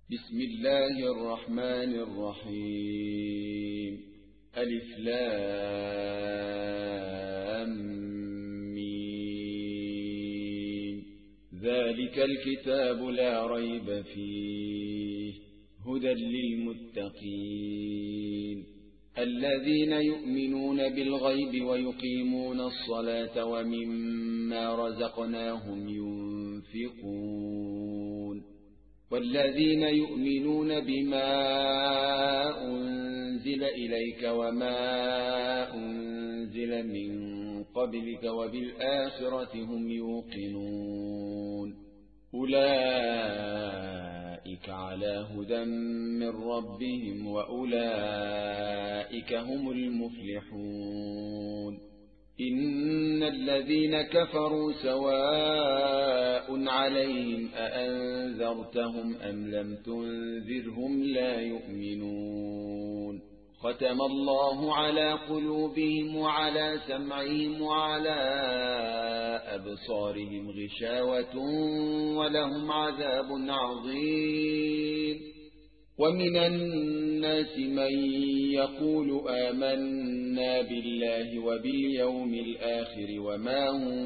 بسم الله الرحمن الرحيم. ألف لام ميم. ذلك الكتاب لا ريب فيه هدى للمتقين الذين يؤمنون بالغيب ويقيمون الصلاة ومما رزقناهم ينفقون والذين يؤمنون بما أنزل إليك وما أنزل من قبلك وبالآخرة هم يوقنون أولئك على هدى من ربهم وأولئك هم المفلحون. إن الذين كفروا سواء عليهم أأنذرتهم أم لم تنذرهم لا يؤمنون. ختم الله على قلوبهم وعلى سمعهم وعلى أبصارهم غشاوة ولهم عذاب عظيم. ومن الناس من يقول آمنا بالله وباليوم الآخر وما هم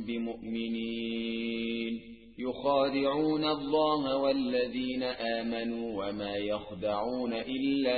بمؤمنين يخادعون الله والذين آمنوا وما يخدعون إلا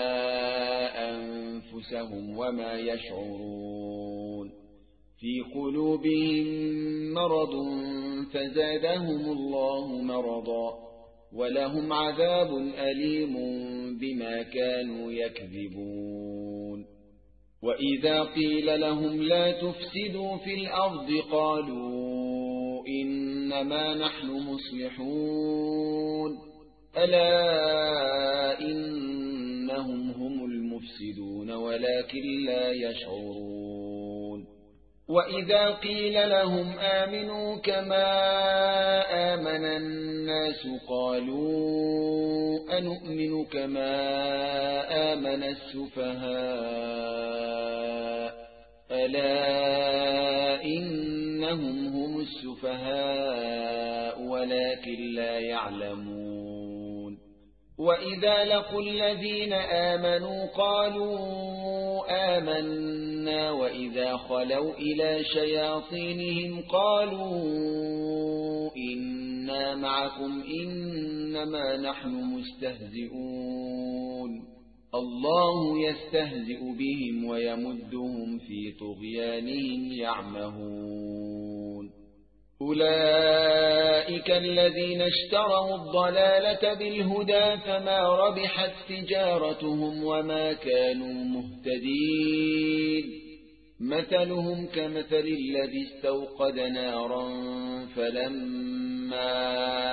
أنفسهم وما يشعرون. في قلوبهم مرض فزادهم الله مرضا ولهم عذاب أليم بما كانوا يكذبون. وإذا قيل لهم لا تفسدوا في الأرض قالوا إنما نحن مصلحون ألا إنهم هم المفسدون ولكن لا يشعرون. وإذا قيل لهم آمنوا كما آمن الناس قالوا أنؤمن كما آمن السفهاء ألا إنهم هم السفهاء ولكن لا يعلمون. وإذا لقوا الذين آمنوا قالوا آمنا وإذا خلوا إلى شياطينهم قالوا إنا معكم إنما نحن مستهزئون. الله يستهزئ بهم ويمدهم في طغيانهم يعمهون. أولئك الذين اشتروا الضلالة بالهدى فما ربحت تجارتهم وما كانوا مهتدين. مثلهم كمثل الذي استوقد نارا فلما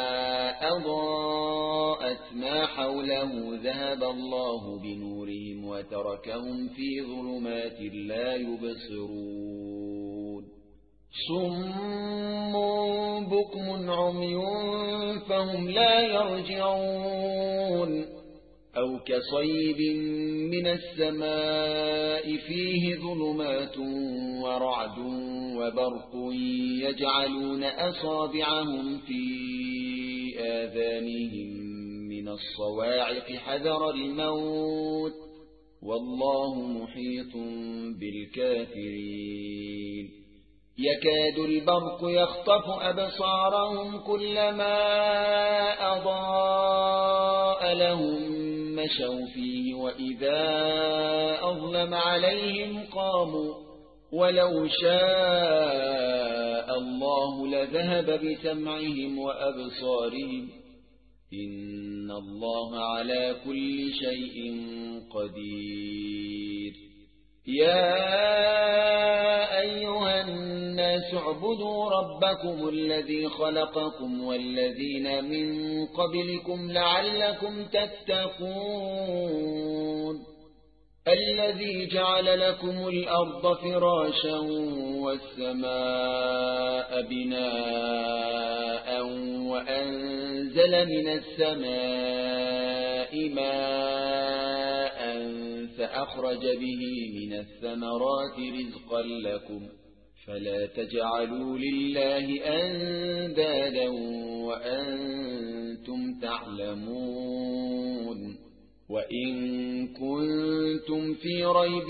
أضاءت ما حوله ذهب الله بنورهم وتركهم في ظلمات لا يبصرون. صم بكم عمي فهم لا يرجعون. أو كصيب من السماء فيه ظلمات ورعد وبرق يجعلون أصابعهم في آذانهم من الصواعق حذر الموت والله محيط بالكافرين. يكاد البرق يخطف أبصارهم كلما أضاء لهم مشوا فيه وإذا أظلم عليهم قاموا ولو شاء الله لذهب بسمعهم وأبصارهم إن الله على كل شيء قدير. يا أيها الناس اعبدوا ربكم الذي خلقكم والذين من قبلكم لعلكم تتقون. الذي جعل لكم الأرض فراشا والسماء بناء وأنزل من السماء ماء فأخرج به من الثمرات رزقا لكم فلا تجعلوا لله أندادا وأنتم تعلمون وإن كنتم في ريب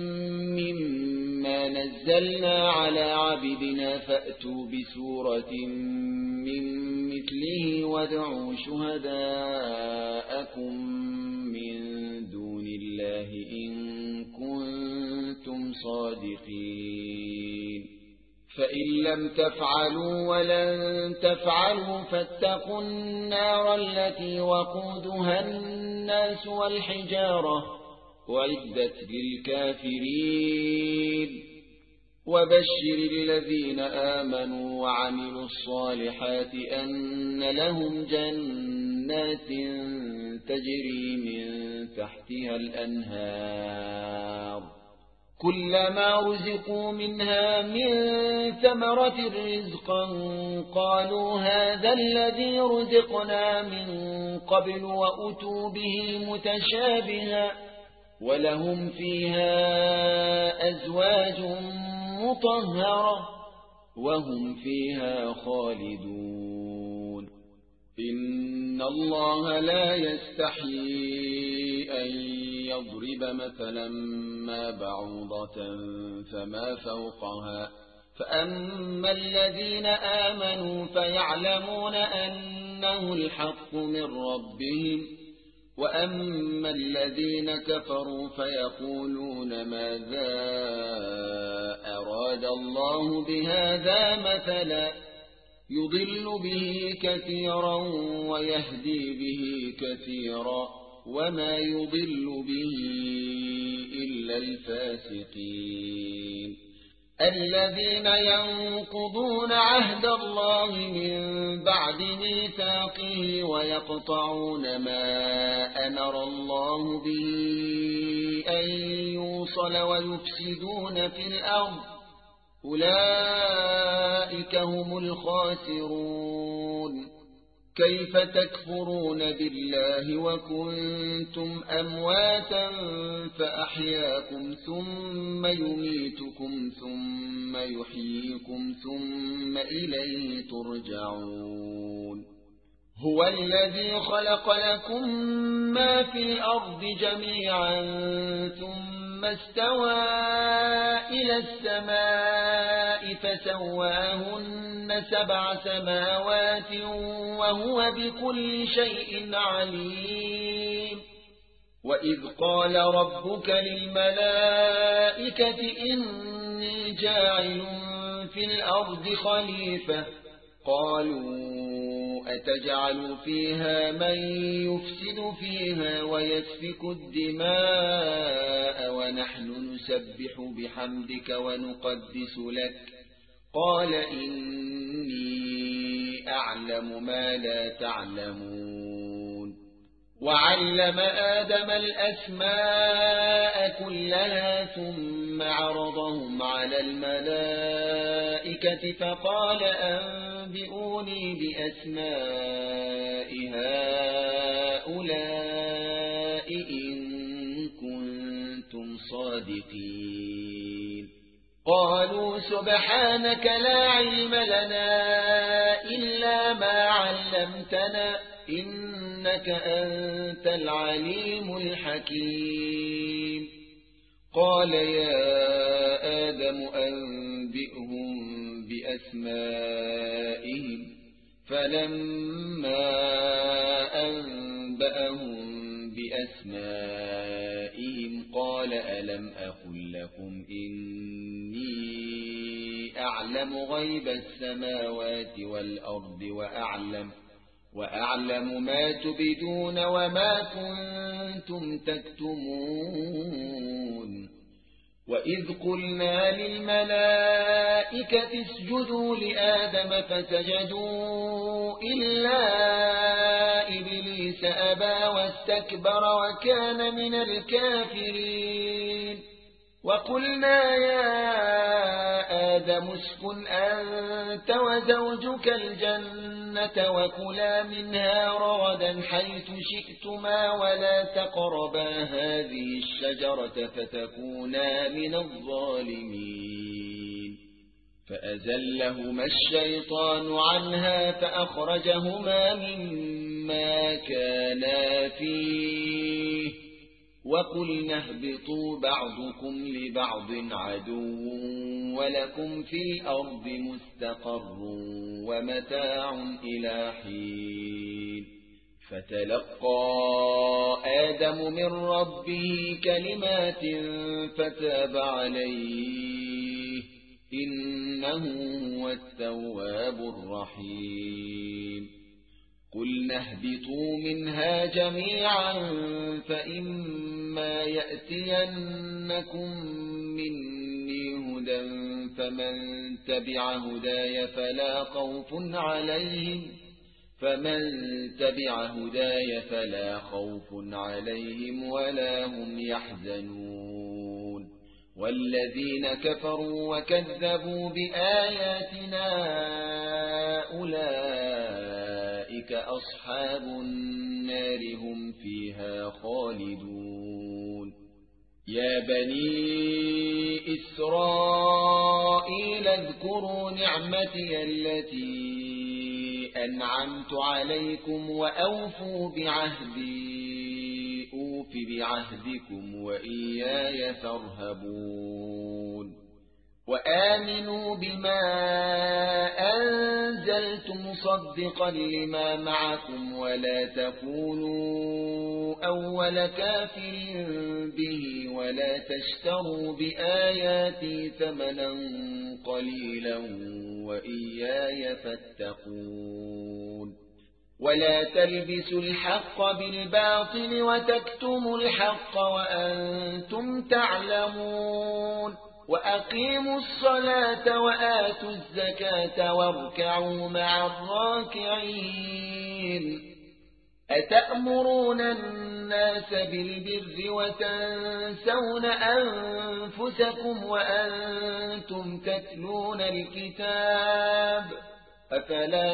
مما نزلنا على عبدنا فأتوا بسورة من مثله وادعوا شهداءكم من دون الله إن كنتم صادقين فإن لم تفعلوا ولن تفعلوا فاتقوا النار التي وقودها الناس والحجارة أعدت للكافرين وبشر الذين آمنوا وعملوا الصالحات أن لهم جنات تجري من تحتها الأنهار كلما رزقوا منها من ثمرة رزقا قالوا هذا الذي رزقنا من قبل وأتوا به متشابها ولهم فيها أزواج مطهرة وهم فيها خالدون إن الله لا يستحيي أن يضرب مثلا ما بعوضة فما فوقها فأما الذين آمنوا فيعلمون أنه الحق من ربهم وأما الذين كفروا فيقولون ماذا أراد الله بهذا مثلا يضل به كثيرا ويهدي به كثيرا وما يضل به إلا الفاسقين الذين ينقضون عهد الله من بعد ميثاقه ويقطعون ما أمر الله به أن يوصل ويفسدون في الأرض أولئك هم الخاسرون كيف تكفرون بالله وكنتم أمواتا فأحياكم ثم يميتكم ثم يحييكم ثم إليه ترجعون هو الذي خلق لكم ما في الأرض جميعا ثم استوى إلى السماء فسواهن 7 سماوات وهو بكل شيء عليم وإذ قال ربك للملائكة إني جاعل في الأرض خليفة قالوا أتجعل فيها من يفسد فيها ويسفك الدماء ونحن نسبح بحمدك ونقدس لك قال إني أعلم ما لا تعلمون وعلم آدم الأسماء كلها ثم عرضهم على الملائكة فقال أنبئوني بأسماء هؤلاء إن كنتم صادقين قالوا سبحانك لا علم لنا إلا ما علمتنا إنك أنت العليم الحكيم قال يا آدم أنبئهم بأسمائهم فلما أنبأهم بأسمائهم قال ألم أقل لكم إني أعلم غيب السماوات والأرض وأعلم ما تبدون وما كنتم تكتمون وإذ قلنا للملائكة اسجدوا لآدم فسجدوا إلا إبليس أبى واستكبر وكان من الكافرين وقلنا يا آدم اسكن أنت وزوجك الجنة وكلا منها رغدا حيث شئتما ولا تقربا هذه الشجرة فتكونا من الظالمين فأزلهما الشيطان عنها فأخرجهما مما كانا فيه وقلنا اهبطوا بعضكم لبعض عدو ولكم في الأرض مستقر ومتاع إلى حين فتلقى آدم من ربه كلمات فتاب عليه إنه هو التواب الرحيم قلنا اهبطوا منها جميعا فإما يأتينكم مني هدى فمن تبع هداي فلا خوف عليهم ولا هم يحزنون والذين كفروا وكذبوا بآياتنا أولئك أصحاب النار هم فيها خالدون يا بني إسرائيل اذكروا نعمتي التي أنعمت عليكم وأوفوا بعهدي أوف بعهدكم وإياي فارهبون وآمنوا بما أنزلت مصدقا لما معكم ولا تكونوا أول كافر به ولا تشتروا بآياتي ثمنا قليلا وإياي فاتقون ولا تلبسوا الحق بالباطل وتكتموا الحق وأنتم تعلمون وأقيموا الصلاة وآتوا الزكاة واركعوا مع الراكعين أتأمرون الناس بالبر وتنسون أنفسكم وأنتم تتلون الكتاب أفلا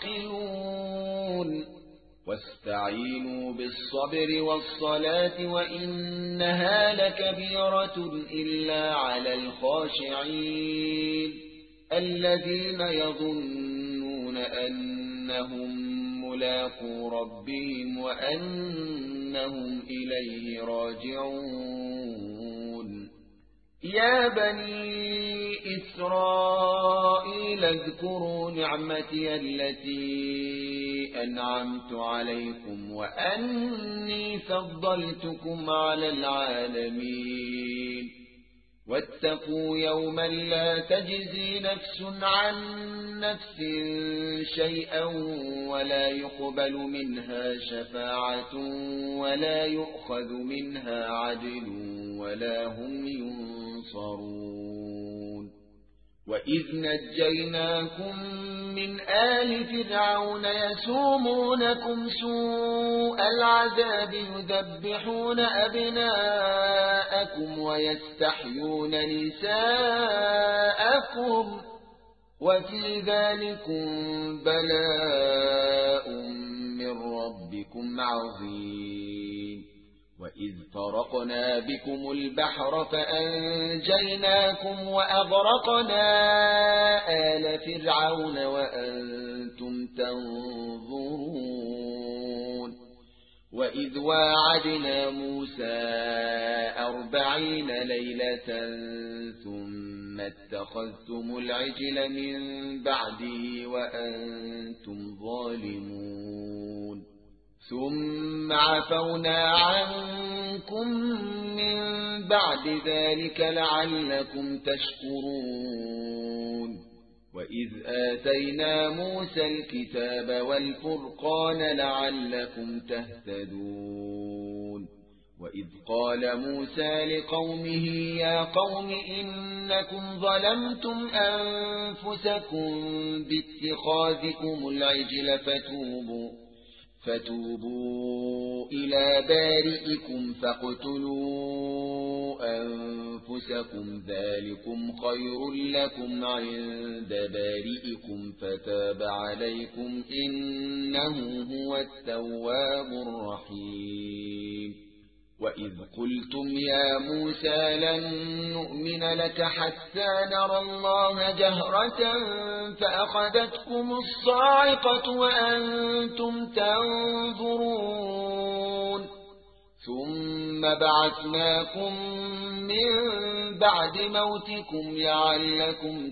تعقلون واستعينوا بالصبر والصلاة وإنها لكبيرة إلا على الخاشعين الذين يظنون أنهم ملاقو ربهم وأنهم إليه راجعون يا بني إسرائيل اذكروا نعمتي التي أنعمت عليكم وأني فضلتكم على العالمين واتقوا يوما لا تجزي نفس عن نفس شيئا ولا يقبل منها شفاعة ولا يؤخذ منها عدل ولا هم ينصرون وإذ نجيناكم من آل فرعون يسومونكم سوء العذاب يذبحون أبناءكم ويستحيون نساءكم وفي ذلكم بلاء من ربكم عظيم وإذ فرقنا بكم البحر فأنجيناكم وأغرقنا آل فرعون وأنتم تنظرون وإذ واعدنا موسى 40 ليلة ثم اتخذتم العجل من بعده وأنتم ظالمون ثم عفونا عنكم من بعد ذلك لعلكم تشكرون وإذ آتينا موسى الكتاب والفرقان لعلكم تهتدون وإذ قال موسى لقومه يا قوم إنكم ظلمتم أنفسكم باتخاذكم العجل فتوبوا إلى بارئكم فاقتلوا أنفسكم ذلكم خير لكم عند بارئكم فتاب عليكم إنه هو التواب الرحيم وإذ قلتم يا موسى لن نؤمن لك حتى نرى الله جهرة فأخذتكم الصاعقة وأنتم تنظرون ثم بعثناكم من بعد موتكم لعلكم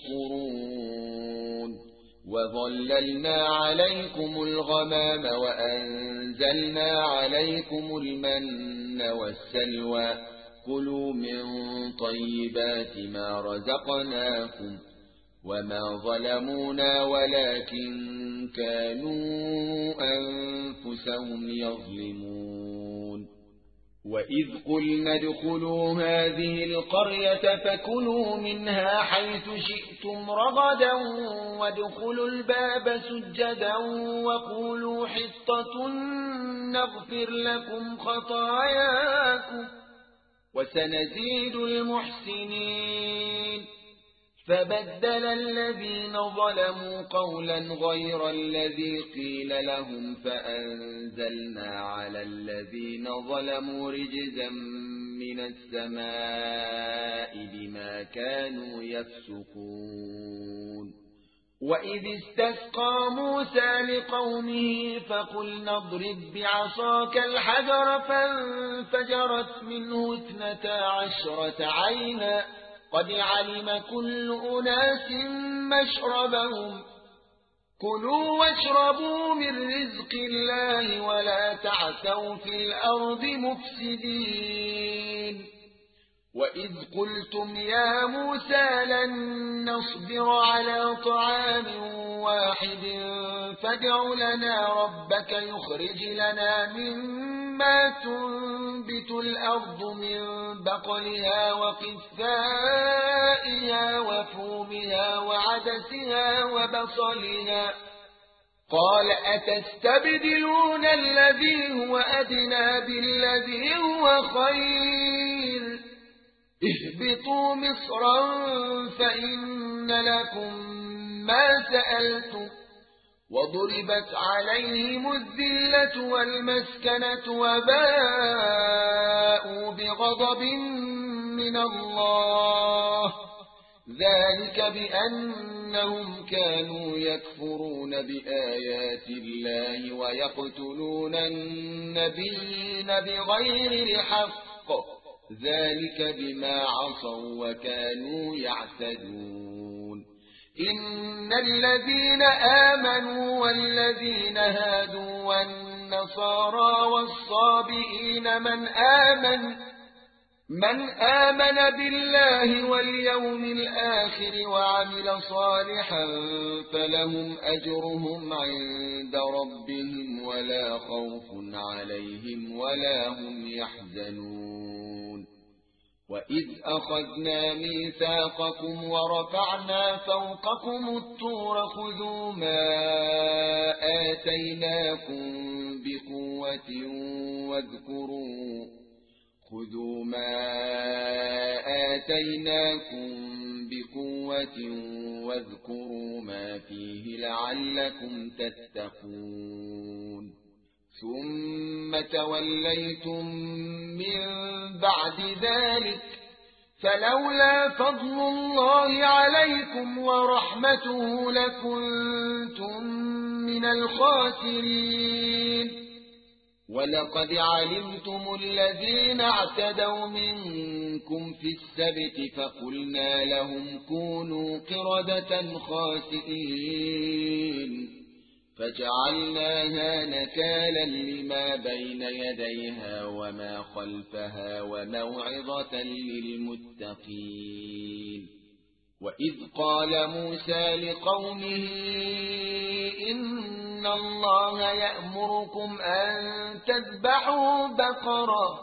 تشكرون وظللنا عليكم الغمام وأنزلنا عليكم المن والسلوى كلوا من طيبات ما رزقناكم وما ظلمونا ولكن كانوا أنفسهم يظلمون وإذ قلنا ادخلوا هذه القرية فكلوا منها حيث شئتم رغدا وادخلوا الباب سجدا وقولوا حطة نغفر لكم خطاياكم وسنزيد المحسنين فبدل الذين ظلموا قولا غير الذي قيل لهم فأنزلنا على الذين ظلموا رجزا من السماء بما كانوا يفسقون وإذ استسقى موسى لقومه فقلنا اضرب بعصاك الحجر فانفجرت منه 12 عينا قد علم كل أناس مشربهم كلوا واشربوا من رزق الله ولا تعثوا في الأرض مفسدين وإذ قلتم يا موسى لن نصبر على طعام واحد فادع لنا ربك يخرج لنا مما تنبت الأرض من بقلها وقثائها وفومها وعدسها وبصلها قال أتستبدلون الذي هو أدنى بالذي هو خير اهبطوا مصرا فإن لكم ما سألتم وضربت عليهم الذلة والمسكنة وباءوا بغضب من الله ذلك بأنهم كانوا يكفرون بآيات الله ويقتلون النبيين بغير الحق ذلك بما عصوا وكانوا يعتدون إن الذين آمنوا والذين هادوا والنصارى والصابئين من آمن بالله واليوم الآخر وعمل صالحا فلهم أجرهم عند ربهم ولا خوف عليهم ولا هم يحزنون وإذ أخذنا ميثاقكم ورفعنا فوقكم الطور خذوا ما آتيناكم بقوة واذكروا ما فيه لعلكم تتقون ثم توليتم من بعد ذلك فلولا فضل الله عليكم ورحمته لكنتم من الخاسرين ولقد علمتم الذين اعتدوا منكم في السبت فقلنا لهم كونوا قردة خاسئين فجعلناها نكالا لما بين يديها وما خلفها وموعظة للمتقين وإذ قال موسى لقومه إن الله يأمركم أن تذبحوا بقرة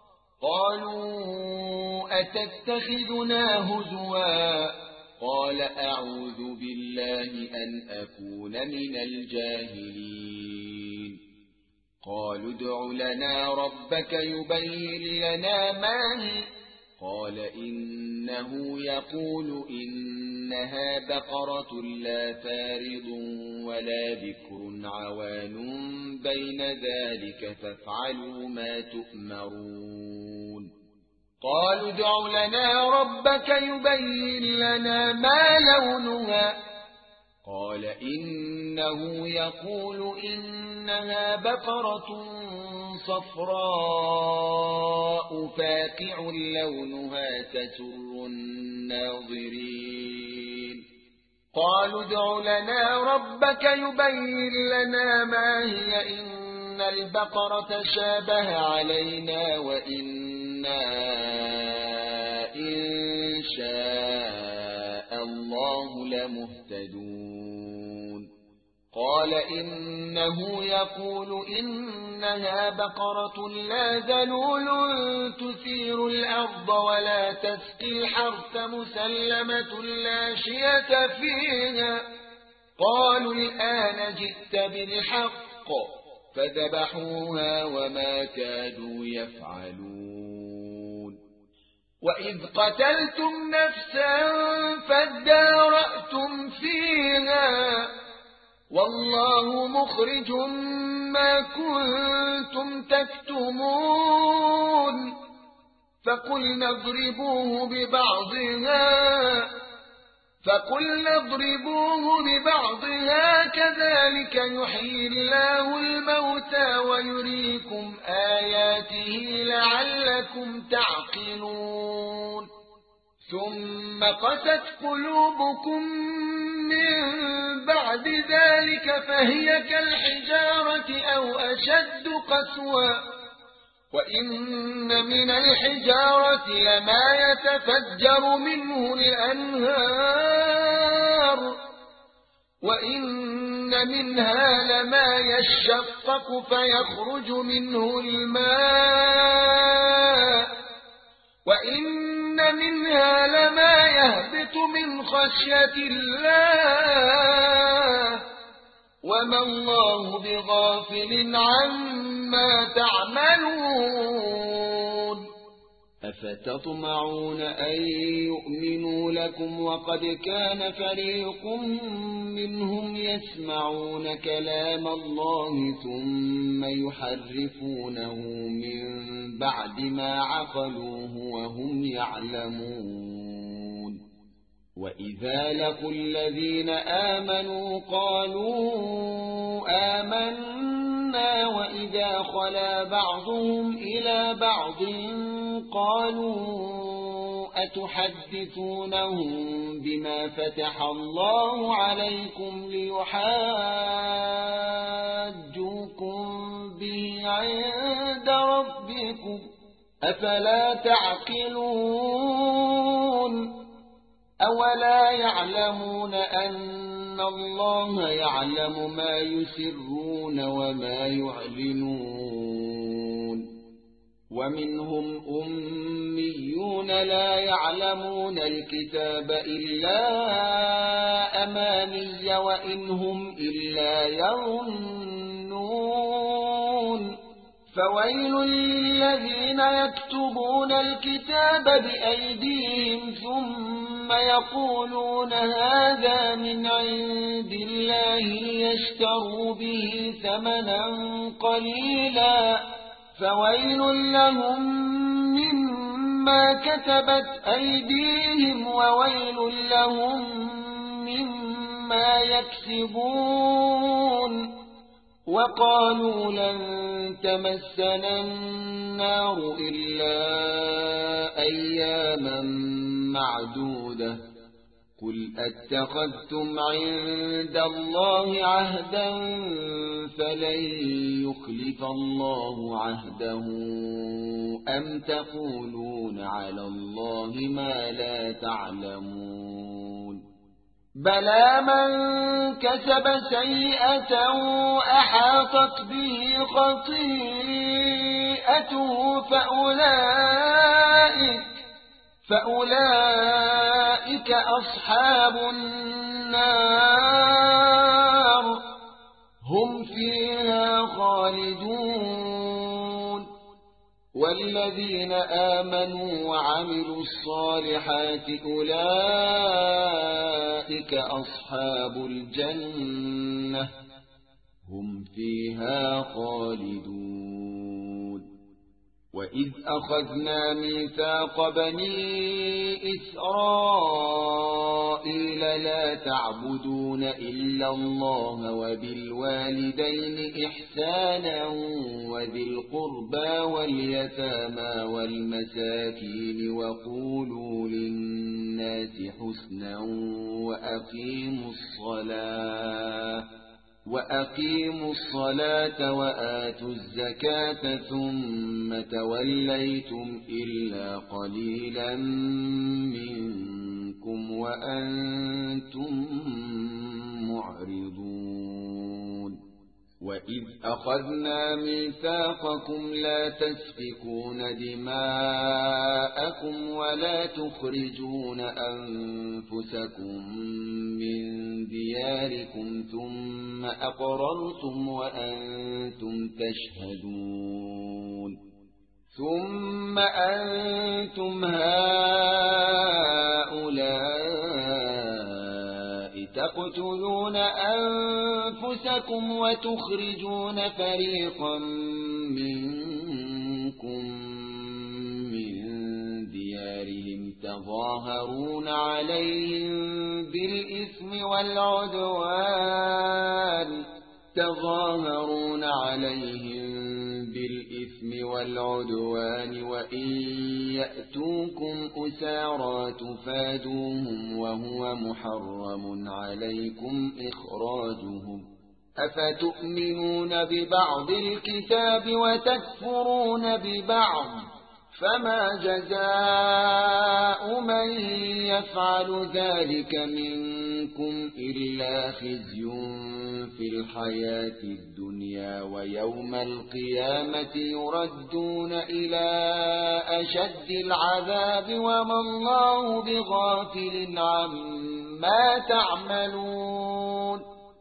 قالوا أتتخذنا هزوا قال أعوذ بالله أن أكون من الجاهلين قالوا ادع لنا ربك يبين لنا ما هي قال إنه يقول إنها بقرة لا فارض ولا بكر عوان بين ذلك فافعلوا ما تؤمرون قالوا ادع لنا ربك يبين لنا ما لونها قال إنه يقول إنها بقرة صفراء فاقع لونها تسر الناظرين قالوا ادع لنا ربك يبين لنا ما هي إن البقرة شابه علينا وإنا إن شاء الله لمهتدون قال إنه يقول إنها بقرة لا ذلول تثير الأرض ولا تسقي الحرث مسلمة لا شية فيها قالوا الآن جئت بالحق فذبحوها وما كادوا يفعلون وإذ قتلتم نفسا فادارأتم فيها والله مخرج ما كنتم تكتمون فقلنا اضربوه ببعضها كذلك يحيي الله الموتى ويريكم آياته لعلكم تعقلون ثم قست قلوبكم من بعد ذلك فهي كالحجارة أو أشد قسوة وإن من الحجارة لما يتفجر منه الأنهار وإن منها لما يشقق فيخرج منه الماء وإن منها لما يهبط من خشية الله وما الله بغافل عما تعملون أفتطمعون أن يؤمنوا لكم وقد كان فريق منهم يسمعون كلام الله ثم يحرفونه من بعد ما عقلوه وهم يعلمون وإذا لقوا الذين آمنوا قالوا آمنا وإذا خلا بعضهم إلى بعض قالوا أتحدثونهم بما فتح الله عليكم ليحاجوكم به عند ربكم أفلا تعقلون أولا يعلمون أن الله يعلم ما يسرون وما يعلنون ومنهم أميون لا يعلمون الكتاب إلا أماني وإنهم إلا يظنون فويل للذين يكتبون الكتاب بأيديهم ثم يقولون هذا من عند الله يشتروا به ثمنا قليلا فويل لهم مما كتبت أيديهم وويل لهم مما يكسبون وقالوا لن تمسنا النار إلا أياما معدودة قل أتخذتم عند الله عهدا فلن يخلف الله عهده أم تقولون على الله ما لا تعلمون بلى من كسب سيئة أحاطت به خطيئته فأولئك أصحاب النار هم فيها خالدون والذين آمنوا وعملوا الصالحات أولئك أصحاب الجنة هم فيها خالدون. وإذ أخذنا ميثاق بني إسرائيل لا تعبدون إلا الله وبالوالدين إحسانا وذي القربى واليتامى والمساكين وقولوا للناس حسنا وأقيموا الصلاة وآتوا الزكاة ثم توليتم إلا قليلا منكم وأنتم معرضون. وإذ أخذنا ميثاقكم لا تسفكون دماءكم ولا تخرجون أنفسكم من دياركم ثم أقررتم وأنتم تشهدون. ثم أنتم هؤلاء تقتلون أنفسكم وتخرجون فريقا منكم من ديارهم تظاهرون عليهم بالإثم والعدوان وإن يأتوكم أسارى تفادوهم وهو محرم عليكم إخراجهم. أفتؤمنون ببعض الكتاب وتكفرون ببعض فما جزاء من يفعل ذلك منكم إلا خزي في الحياة الدنيا ويوم القيامة يردون إلى أشد العذاب وما الله بغافل عما تعملون.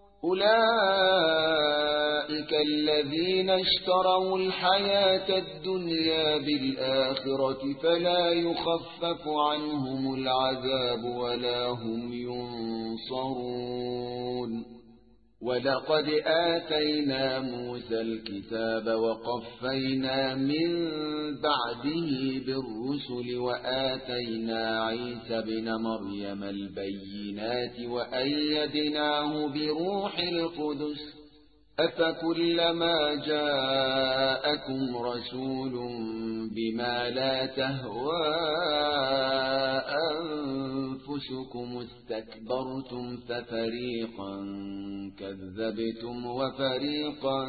أولئك الذين اشتروا الحياة الدنيا بالآخرة فلا يخفف عنهم العذاب ولا هم ينصرون. ولقد آتينا موسى الكتاب وقفينا من بعده بالرسل وآتينا عيسى بن مريم البينات وأيدناه بروح القدس. أفكلما جاءكم رسول بما لا تهوى أنفسكم استكبرتم ففريقا كذبتم وفريقا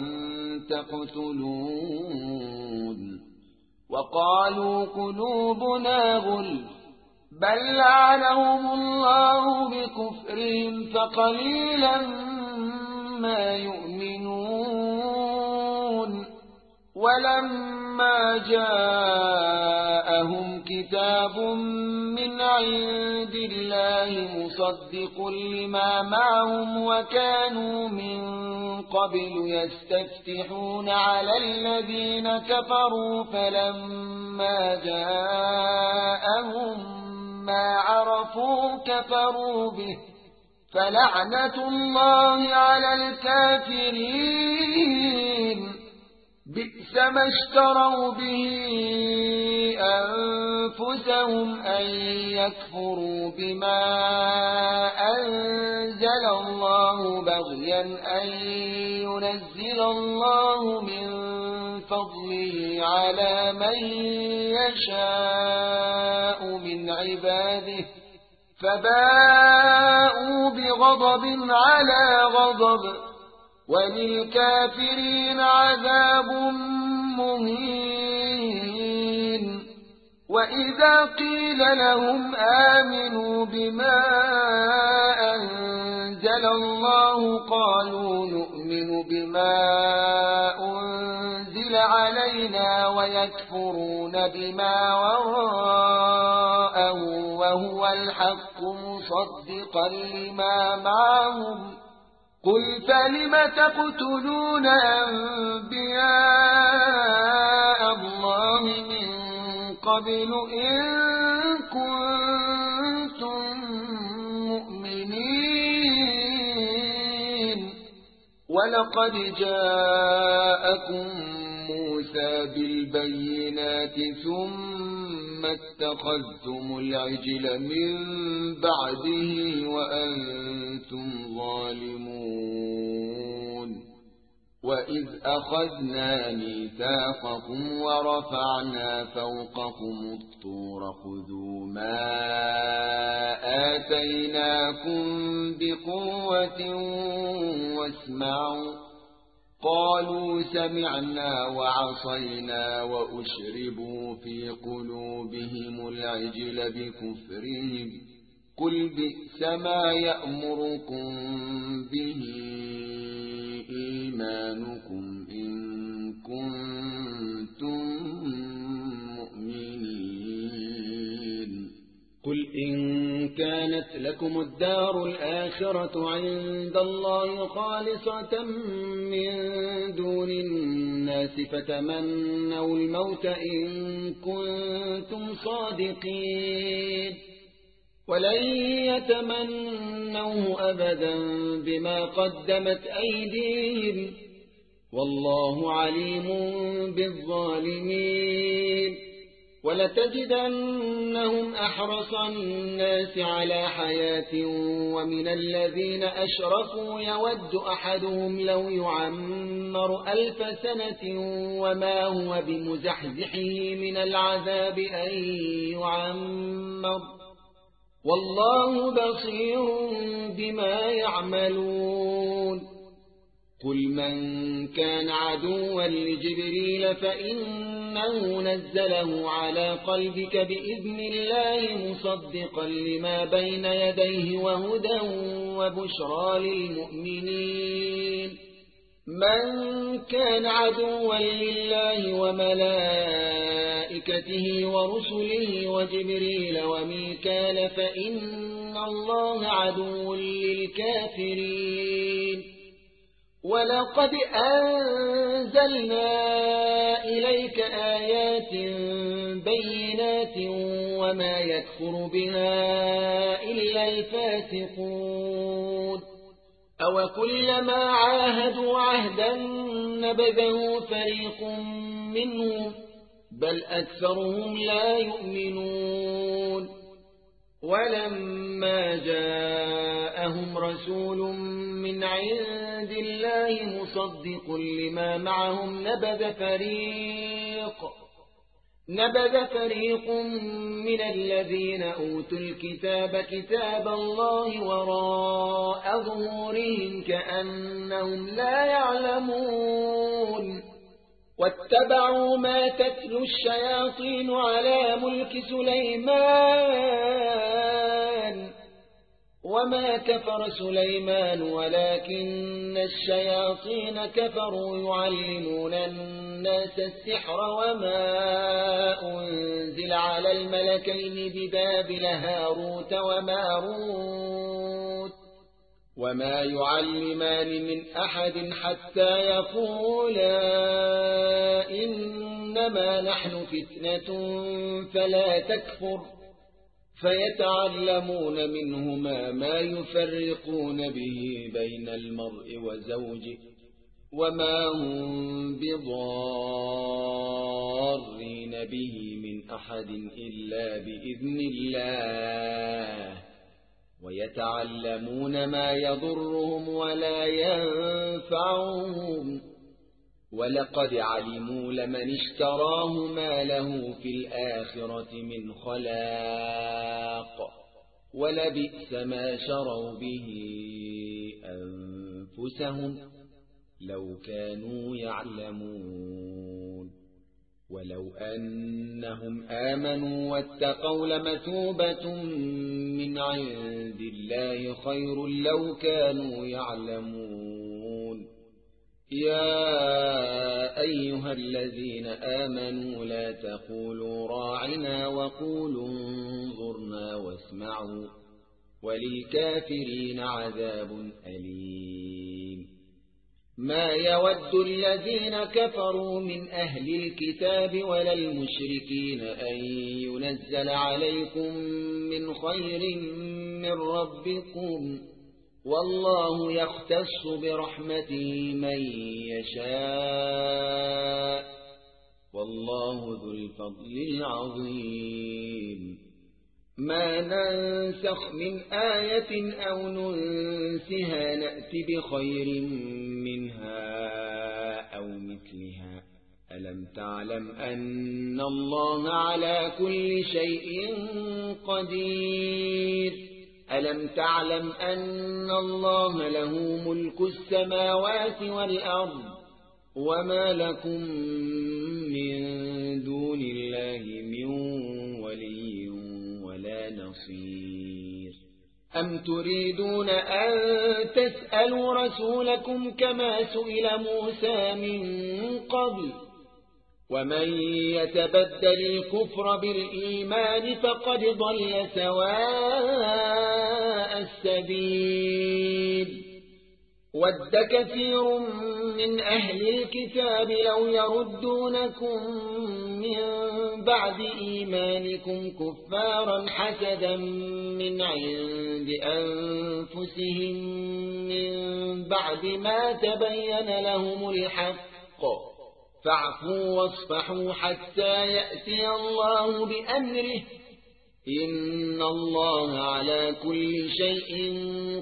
تقتلون. وقالوا قلوبنا غلف بل لعنهم الله بكفرهم فقليلا ما يؤمنون. ولما جاءهم كتاب من عند الله مصدق لما معهم وكانوا من قبل يستفتحون على الذين كفروا فلما جاءهم ما عرفوا كفروا به فلعنة الله على الكافرين. بئس ما اشتروا به أنفسهم أن يكفروا بما أنزل الله بغيا أن ينزل الله من فضله على من يشاء من عباده فباءوا بغضب على غضب وللكافرين عذاب مهين. وإذا قيل لهم آمنوا بما أنزل الله قالوا نؤمن بما أنزل علينا ويكفرون بما وراءه وهو الحق مصدقا لما معهم. قل فلم تقتلون أنبياء الله قبل إن كنتم مؤمنين ولقد جاءكم موسى بالبينات ثم اتخذتم العجل من بعده وأنتم ظالمون وإذ أخذنا ميثاقكم ورفعنا فوقكم الطور خذوا ما آتيناكم بقوة واسمعوا قالوا سمعنا وعصينا وأشربوا في قلوبهم العجل بكفرهم قل بئس ما يأمركم به إيمانكم إن كنتم مؤمنين قل إن كانت لكم الدار الآخرة عند الله خالصة من دون الناس فتمنوا الموت إن كنتم صادقين ولن يتمنوه أبدا بما قدمت أيديهم والله عليم بالظالمين ولتجدنهم أحرص الناس على حياة ومن الذين أشرفوا يود أحدهم لو يعمر 1000 سنة وما هو بمزحزحه من العذاب أن يعمر والله بصير بما يعملون قل من كان عدوا لجبريل فإنه نزله على قلبك بإذن الله مصدقا لما بين يديه وهدى وبشرى للمؤمنين من كان عدوا لله وملائكته ورسله وجبريل وميكال فإن الله عدو للكافرين ولقد أنزلنا إليك آيات بينات وما يكفر بها إلا الفاسقون أو كلما عاهدوا عهدا نبذه فريق منهم بل أكثرهم لا يؤمنون ولما جاءهم رسول من عند الله مصدق لما معهم نبذ فريق من الذين أوتوا الكتاب كتاب الله وراء ظهورهم كأنهم لا يعلمون واتبعوا ما تتلو الشياطين على ملك سليمان وما كفر سليمان ولكن الشياطين كفروا يعلمون الناس السحر وما أنزل على الملكين ببابل هاروت وماروت وما يعلمان من أحد حتى يقولا إنما نحن فتنة فلا تكفر فيتعلمون منهما ما يفرقون به بين المرء وزوجه وما هم بضارين به من أحد إلا بإذن الله ويتعلمون ما يضرهم ولا ينفعهم ولقد علموا لمن اشتراه ما له في الآخرة من خلاق ولبئس ما شروا به أنفسهم لو كانوا يعلمون ولو أنهم آمنوا واتقوا لمثوبة من عند الله خير لو كانوا يعلمون يا أيها الذين آمنوا لا تقولوا راعنا وقولوا انظرنا ما يود الذين كفروا من أهل الكتاب ولا المشركين أن ينزل عليكم من خير من ربكم والله يختص برحمته من يشاء والله ذو الفضل العظيم ما ننسخ من آية أو ننسها نأتي بخير منها أو مثلها ألم تعلم أن الله على كل شيء قدير ألم تعلم أن الله له ملك السماوات والأرض وما لكم من دون الله من ولي ولا نصير أم تريدون أن تسألوا رسولكم كما سئل موسى من قبل ومن يتبدل الكفر بالإيمان فقد ضل سواء السبيل ود كثير من أهل الكتاب لو يردونكم من بعد إيمانكم كفارا حسدا من عند أنفسهم من بعد ما تبين لهم الحق فاعفوا واصفحوا حتى يأتي الله بأمره إن الله على كل شيء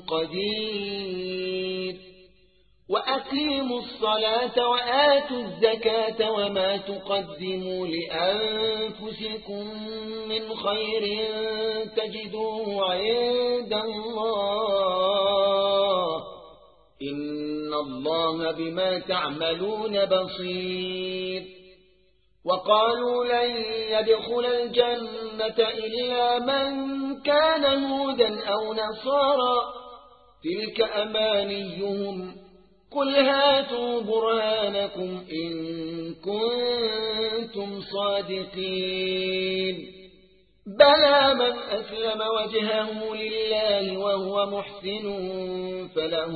قدير وأقيموا الصلاة وآتوا الزكاة وما تقدموا لأنفسكم من خير تجدوه عند الله إن الله بما تعملون بصير وقالوا لن يدخل الجنة إلا من كان هودا أو نصارى تلك أمانيهم قل هاتوا برهانكم إن كنتم صادقين بلى من أسلم وجهه لله وهو محسن فله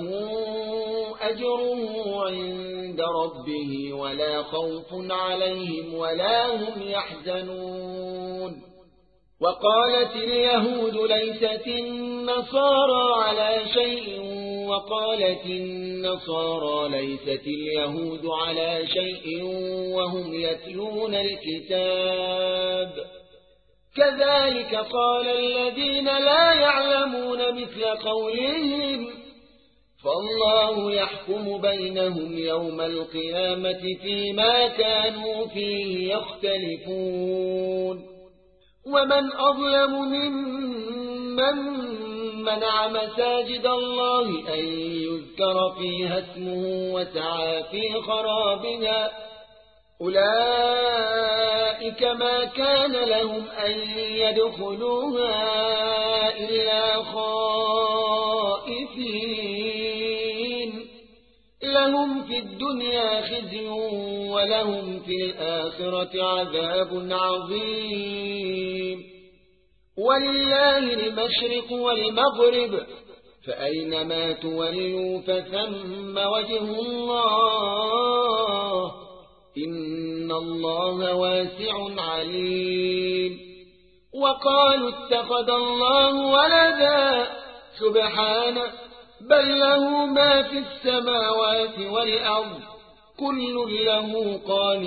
أجره عند ربه ولا خوف عليهم ولا هم يحزنون وقالت اليهود ليست النصارى على شيء وقالت النصارى ليست اليهود على شيء وهم يتلون الكتاب كذلك قال الذين لا يعلمون مثل قولهم فالله يحكم بينهم يوم القيامة فيما كانوا فيه يختلفون ومن أظلم ممن منع مساجد الله أن يذكر فيها اسمه وسعى في خرابها أولئك ما كان لهم أن يدخلوها إلا خائفين لهم في الدنيا خزي ولهم في الآخرة عذاب عظيم ولله المشرق والمغرب فأينما تولوا فثم وجه الله إن الله واسع عليم وقالوا اتخذ الله ولدا سبحانه بل له ما في السماوات والأرض كل له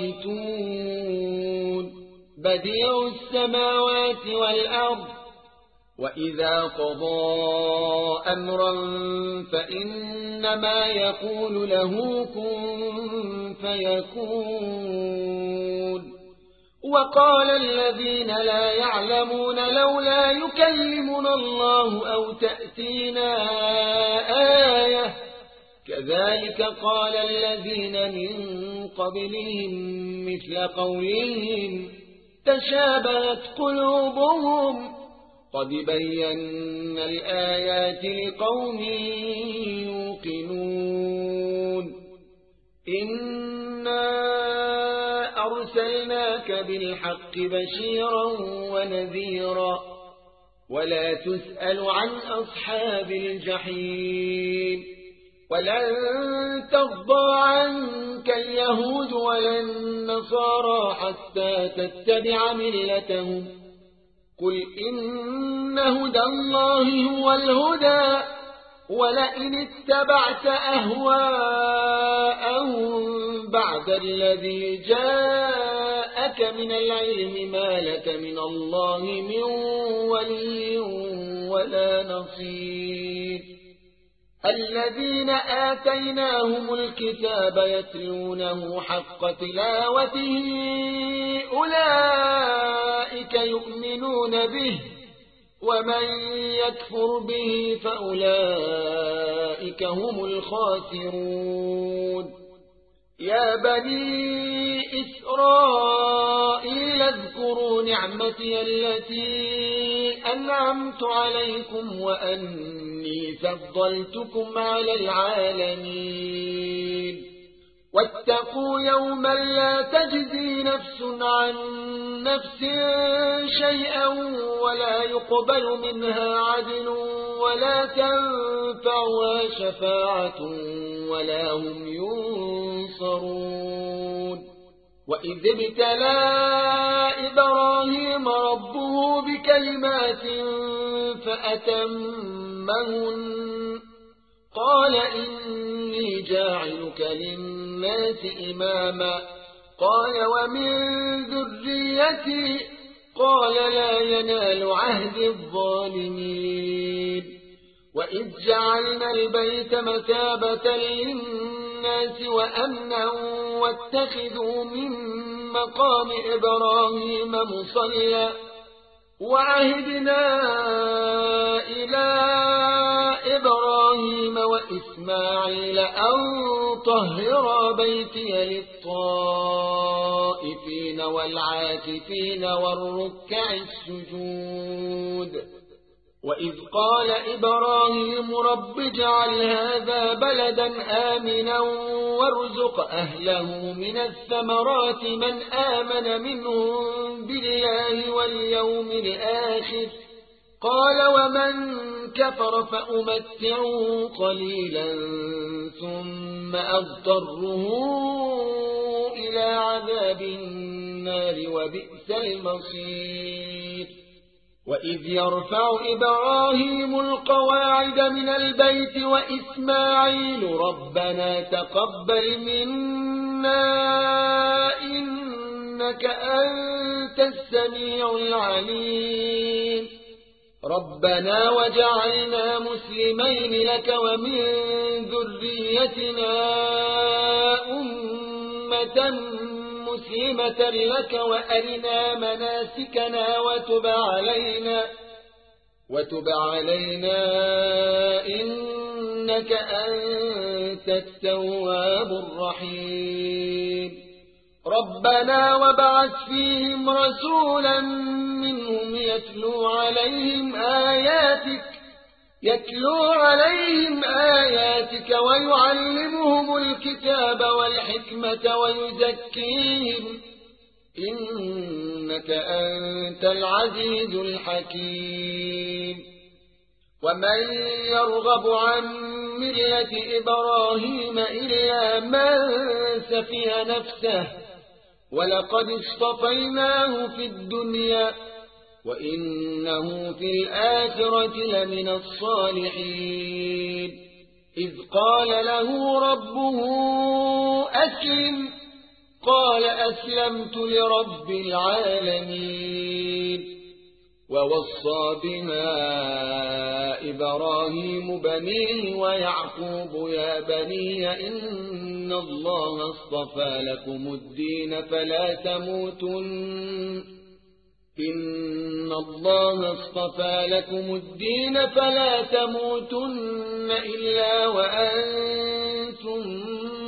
قانتون بديع السماوات والأرض وإذا قضى أمرا فإنما يقول له كن فيكون وقال الذين لا يعلمون لولا يكلمنا الله أو تأتينا آية كذلك قال الذين من قبلهم مثل قولهم تشابهت قلوبهم قد بينا الآيات لقوم يوقنون إنا أرسلناك بالحق بشيرا ونذيرا ولا تسأل عن أصحاب الجحيم ولن ترضى عنك اليهود ولا النصارى حتى تتبع ملتهم قل إن هدى الله هو الهدى ولئن اتبعت أهواءهم بعد الذي جاءك من العلم ما لك من الله من ولي ولا نصير الذين آتيناهم الكتاب يتلونه حق تلاوته أولئك يؤمنون به ومن يكفر به فأولئك هم الخاسرون يا بني إسرائيل اذكروا نعمتي التي أنعمت عليكم وأني فضلتكم على العالمين واتقوا يوما لا تجزي نفس عن نفس شيئا ولا يقبل منها عدل ولا تنفعها شفاعة ولا هم ينصرون وإذ ابتلى إبراهيم ربه بكلمات فأتمهن قال إني جاعلك للناس إماما قال ومن ذريتي قال لا ينال عهد الظالمين وإذ جعلنا البيت مثابة للناس وأمنا واتخذوا من مقام إبراهيم مصلى وعهدنا إلى إبراهيم وإسماعيل أن طهرا بيتي للطائفين والعاكفين والركع السجود وإذ قال إبراهيم رب اجعل هذا بلدا آمنا وارزق أهله من الثمرات من آمن منهم بالله واليوم الآخر قال ومن كفر فأمتعه قليلا ثم أضطره إلى عذاب النار وبئس المصير وإذ يرفع إبراهيم القواعد من البيت وإسماعيل ربنا تقبل منا إنك أنت السميع العليم ربنا وجعلنا مسلمين لك ومن ذريتنا أمة مسلمة لك وأرنا مناسكنا وتب علينا إنك أنت التواب الرحيم ربنا وابعث فيهم رسولا منهم يتلو عليهم آياتك ويعلمهم الكتاب والحكمة ويزكيهم إنك أنت العزيز الحكيم ومن يرغب عن ملة إبراهيم إلا من سفه نفسه ولقد اصطفيناه في الدنيا وإنه في الآخرة لمن الصالحين إذ قال له ربه أسلم قال أسلمت لرب العالمين ووصى بها إبراهيم بنيه ويعقوب يا بني إن الله اصطفى لكم الدين فلا تموتن إلا وأنتم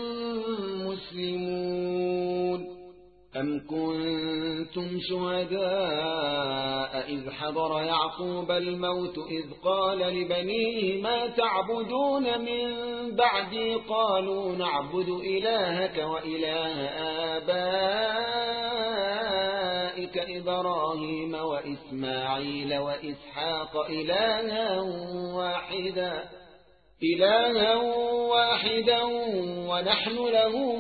مسلمون أم كنتم شهداء إذ حضر يعقوب الموت إذ قال لبنيه ما تعبدون من بعدي قالوا نعبد إلهك وإله آبائك إبراهيم وإسماعيل وإسحاق إلها واحدا إلها واحدا ونحن له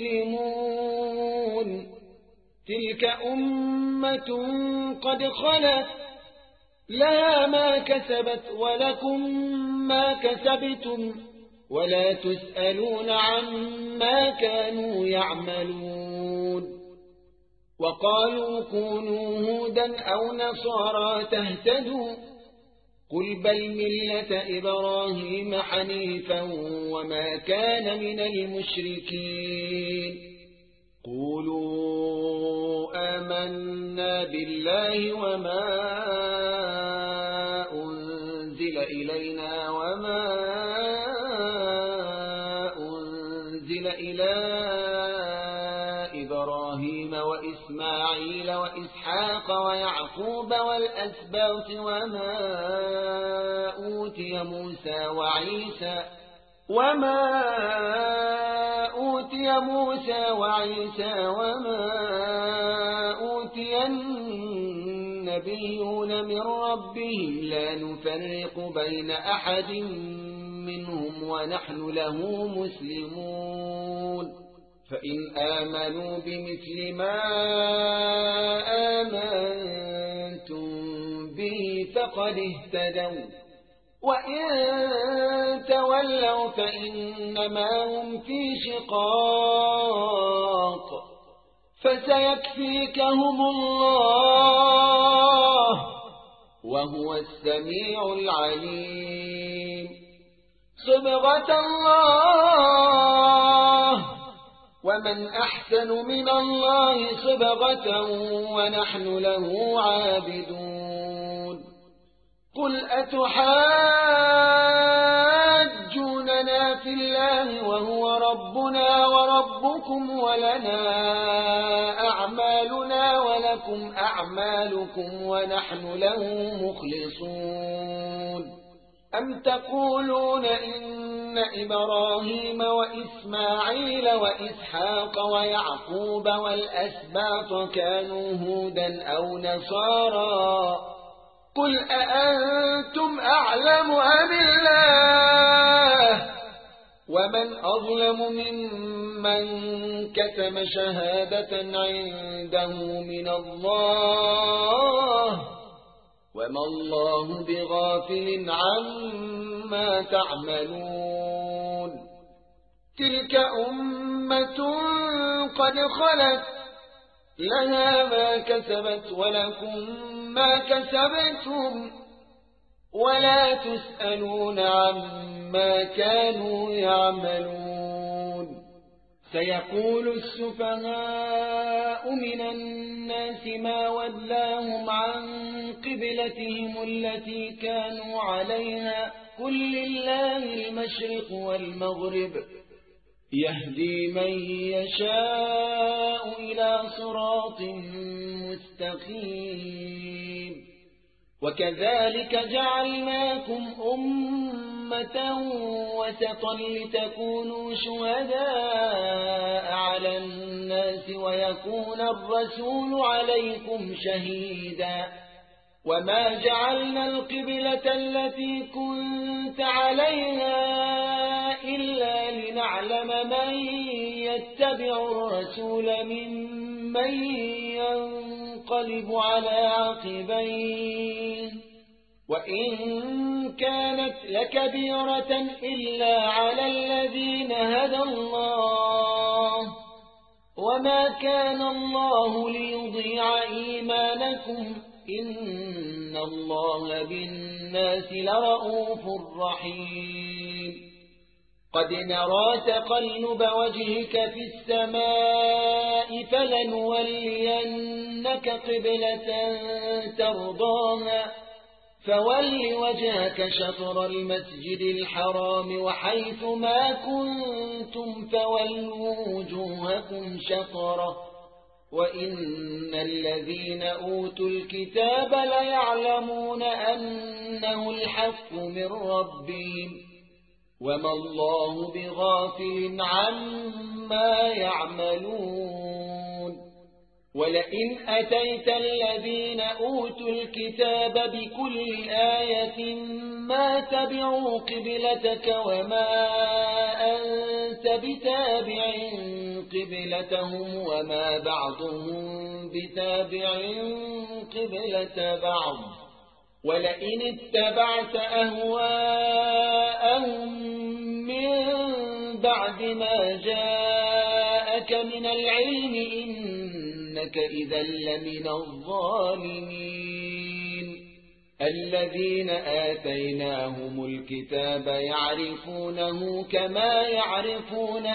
مسلمون تلك أمة قد خلت لها ما كسبت ولكم ما كسبتم ولا تسألون عما كانوا يعملون وقالوا كونوا هودا أو نصارى تهتدوا قل بل ملة إبراهيم حنيفا وما كان من المشركين قولوا آمنا بالله وما أنزل إلينا وما أنزل إلى إبراهيم وإسماعيل وإسحاق ويعقوب والأسباط وما أوتي موسى وعيسى وما أوتي النبيون من ربهم لا نفرق بين أحد منهم ونحن له مسلمون فإن آمنوا بمثل ما آمنتم به فقد اهتدوا وإن تولوا فإنما هم في شقاق فسيكفيكهم الله وهو السميع العليم صبغة الله ومن أحسن من الله صبغة ونحن له عابدون قل أتحاجوننا في الله وهو ربنا وربكم ولنا أعمالنا ولكم أعمالكم ونحن له مخلصون أم تقولون إن إبراهيم وإسماعيل وإسحاق ويعقوب والأسباط كانوا هودا أو نصارى قل أأنتم أعلم أم الله ومن أظلم ممن كتم شهادة عنده من الله وما الله بغافل عما تعملون تلك أمة قد خلت لها ما كسبت ولكم ما كسبتم ولا تسألون عما كانوا يعملون سيقول السفهاء من الناس ما ولاهم عن قبلتهم التي كانوا عليها قل لله المشرق والمغرب يهدي من يشاء إلى صراط مستقيم وكذلك جعلناكم أمة وسطا لتكونوا شهداء على الناس ويكون الرسول عليكم شهيدا وما جعلنا القبلة التي كنت عليها إلا لنعلم من يتبع الرسول ممن ينقلب على عقبيه وإن كانت لكبيرة إلا على الذين هدى الله وما كان الله ليضيع إيمانكم إن الله بالناس لرؤوف رحيم قد نرى تقلب وجهك في السماء فلنولينك قبلة ترضاها فول وجهك شطر المسجد الحرام وحيث ما كنتم فولوا وجوهكم شطره وإن الذين أوتوا الكتاب ليعلمون أنه الحق من ربهم وما الله بغافل عما يعملون ولئن أتيت الذين أوتوا الكتاب بكل آية ما تبعوا قبلتك وما أنت بتابع قبلتهم وما بعضهم بتابع قبلة بعض ولئن اتبعت أهواءهم من بعد ما جاءك من العلم إنك إذا لمن الظالمين الذين آتيناهم الكتاب يعرفونه كما يعرفون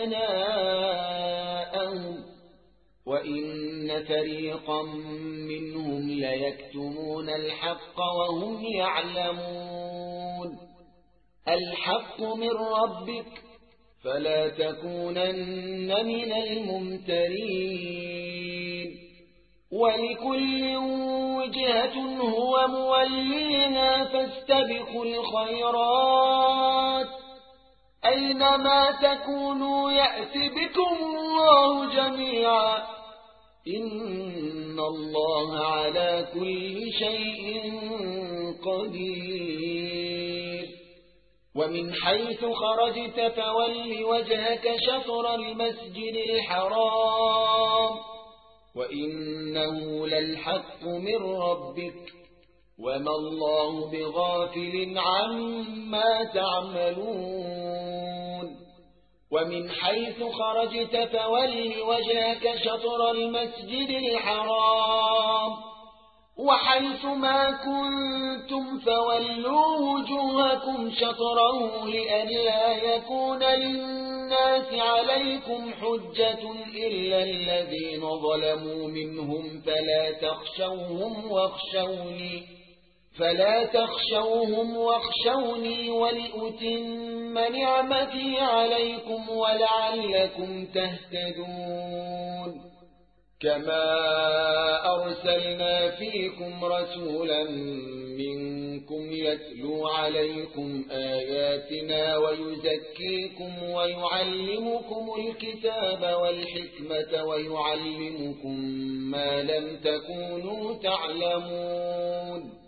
أبناءهم وإن فريقا منهم ليكتمون الحق وهم يعلمون الحق من ربك فلا تكونن من الممترين ولكل وجهة هو موليها فاستبقوا الخيرات أينما تكونوا يأتي بكم الله جميعا إن الله على كل شيء قدير ومن حيث خرجت فول وجهك شطر المسجد الحرام وإنه للحق من ربك وما الله بغافل عما تعملون ومن حيث خرجت فول وجهك شطر المسجد الحرام وحيث ما كنتم فولوا وجوهكم شطره لئلا يكون للناس عليكم حجة إلا الذين ظلموا منهم فلا تخشوهم واخشوني ولأتم نعمتي عليكم ولعلكم تهتدون كما أرسلنا فيكم رسولا منكم يتلو عليكم آياتنا ويزكيكم ويعلمكم الكتاب والحكمة ويعلمكم ما لم تكونوا تعلمون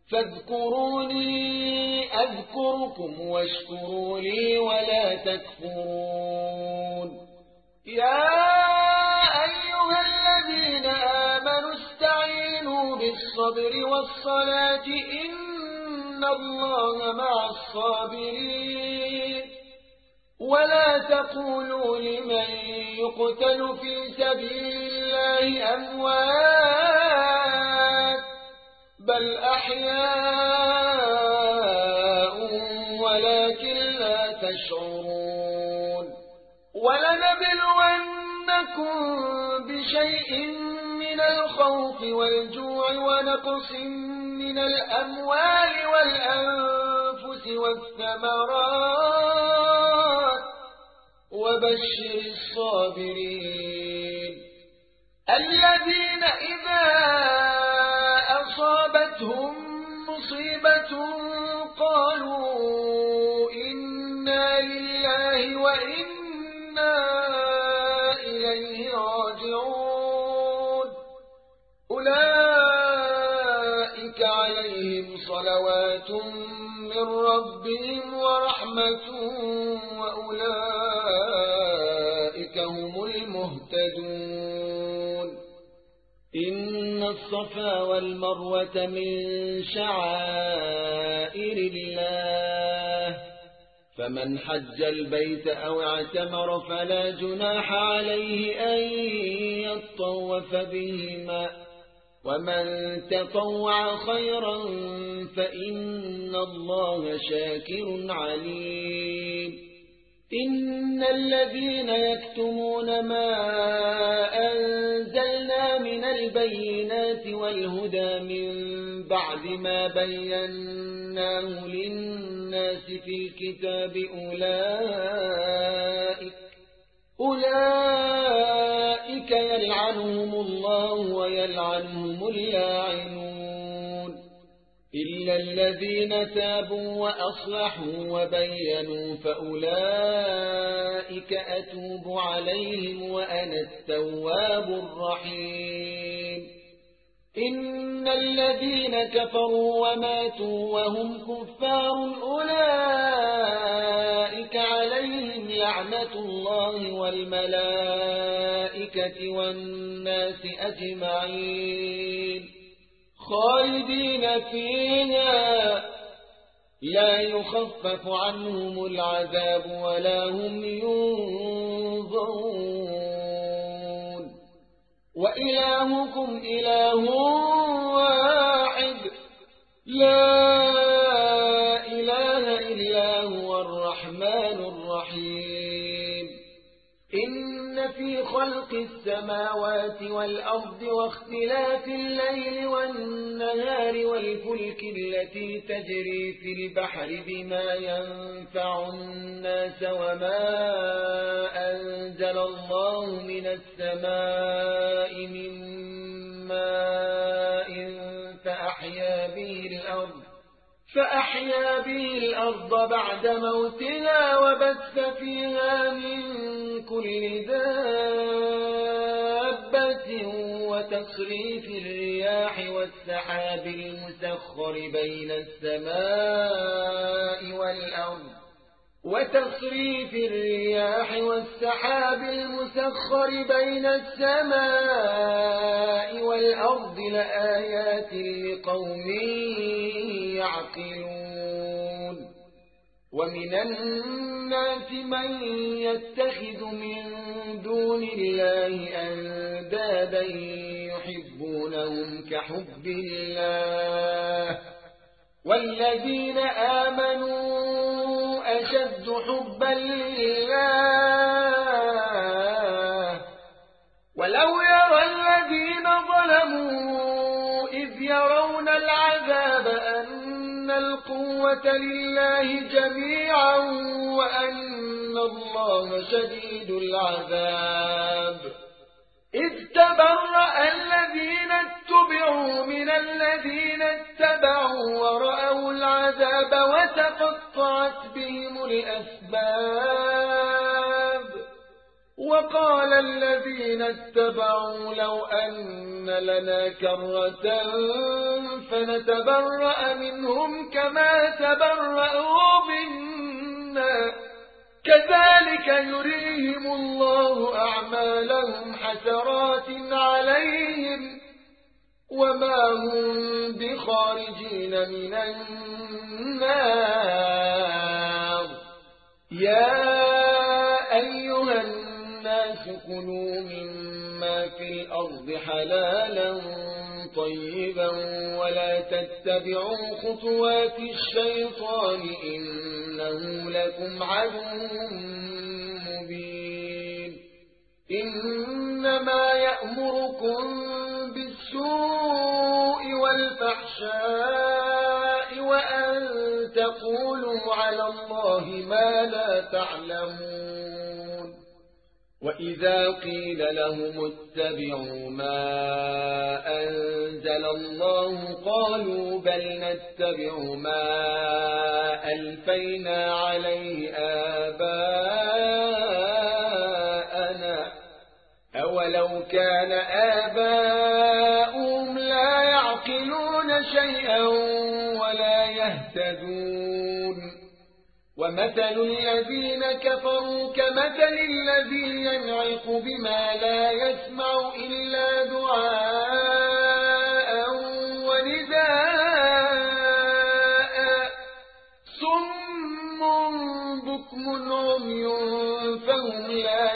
فاذكروني أذكركم واشكروا لي ولا تكفرون يا أيها الذين آمنوا استعينوا بالصبر والصلاة إن الله مع الصابرين ولا تقولوا لمن يقتل في سبيل الله أموات بل أحياء ولكن لا تشعرون ولنبلونكم بشيء من الخوف والجوع ونقص من الأموال والأنفس والثمرات وبشر الصابرين الذين إذا أصابتهم مصيبة قالوا إنا لله وإنا إليه راجعون أولئك عليهم صلوات من ربهم ورحمة وأولئك هم المهتدون إن الصفا والمروة من شعائر الله فمن حج البيت أو اعتمر فلا جناح عليه أن يطوف بهما ومن تطوع خيرا فإن الله شاكر عليم إن الذين يكتمون ما أنزلنا من البينات والهدى من بعد ما بيناه للناس في الكتاب أولئك يلعنهم الله ويلعنهم اللاعنون إلا الذين تابوا وأصلحوا وبينوا فأولئك أتوب عليهم وأنا التواب الرحيم. إن الذين كفروا وماتوا وهم كفار أولئك عليهم لعنة الله والملائكة والناس أجمعين خالدين فيها لا يخفف عنهم العذاب ولا هم ينظرون. وإلهكم إله واحد لا إله إلا هو الرحمن الرحيم. إن في خلق السماوات والأرض واختلاف الليل والنهار والفلك التي تجري في البحر بما ينفع الناس وما أنزل الله من السماء من ماء فأحيا به الأرض بعد موتها وبث فيها من كل دابة وتصريف الرياح والسحاب المسخر بين السماء والأرض لآيات لقوم يعقلون. ومن الناس من يتخذ من دون الله أندادا يحبونهم كحب الله والذين آمنوا أشد حبا لله ولو يرى الذين ظلموا إذ يرون العذاب أن القوة لله جميعا وأن الله شديد العذاب إذ تبرأ الذين اتبعوا من الذين اتبعوا ورأوا العذاب وتقطعت بهم الأسباب وقال الذين اتبعوا لو أن لنا كرة فنتبرأ منهم كما تبرأوا منا كذلك يريهم الله أعمالهم حسرات عليهم وما هم بخارجين من النار. يا أيها الناس كلوا مما في الأرض حلالا طيبا ولا تتبعوا خطوات الشيطان إنه لكم عدو مبين. إنما يأمركم بالسوء والفحشاء وأن تقولوا على الله ما لا تعلمون. وإذا قيل لهم اتبعوا ما أنزل الله قالوا بل نتبع ما ألفينا عليه آباءنا أولو كان آباؤهم لا يعقلون شيئا ولا يهتدون. ومثل الذين كفروا كمثل الذي ينعق بما لا يسمع إلا دعاء ونداء صم بكم عمي فهم لا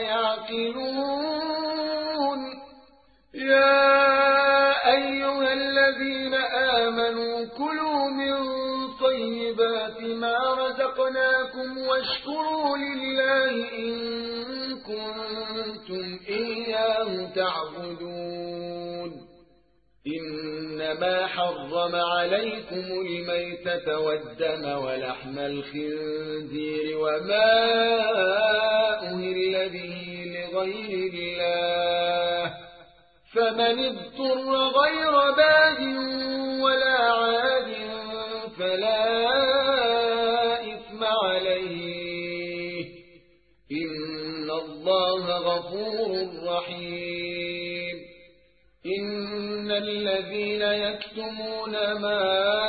يعقلون. يا أيها الذين آمنوا كلوا من طيبات ما رزقناكم واشكروا لله إن كنتم إياه تعبدون. إنما حرم عليكم الميتة والدم ولحم الخنزير وما أهل به لغير الله فمن اضطر غير باد ولا عاد إن الذين يكتمون ما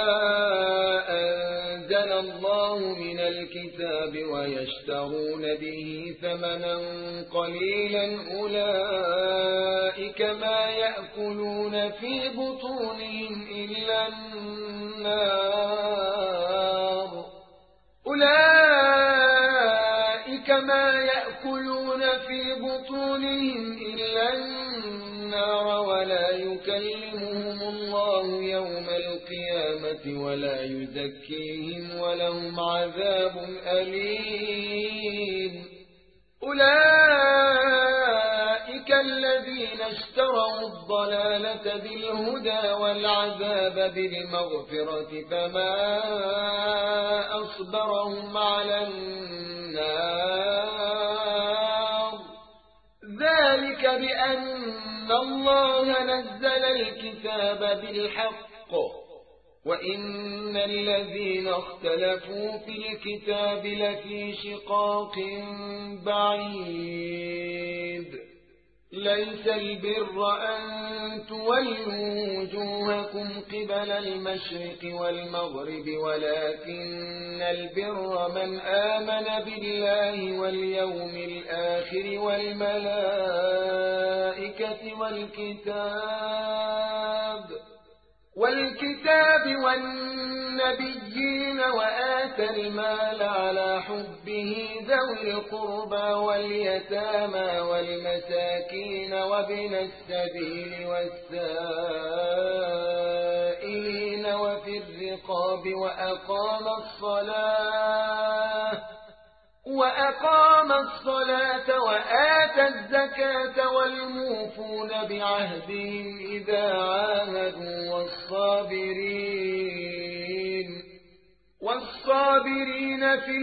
أنزل الله من الكتاب ويشترون به ثمنا قليلا أولئك ما يأكلون في بطونهم إلا النار أولئك ما يأكلون في بطونهم إلا النار ولا يكلمهم الله يوم القيامة ولا يزكيهم ولهم عذاب أليم أولئك الذين اشتروا الضلالة بالهدى والعذاب بالمغفرة فما أصبرهم على النار ذلك بأن الله نزل الكتاب بالحق وإن الذين اختلفوا في الكتاب لفي شقاق بعيد ليس البر أن تولوا وجوهكم قبل المشرق والمغرب ولكن البر من آمن بالله واليوم الآخر والملائكة والكتاب والنبيين وآتى المال على حبه ذوي القربى واليتامى والمساكين وابن السبيل والسائلين وفي الرقاب وأقام الصلاة وآتى الزكاة والموفون بعهدهم إذا عاهدوا والصابرين في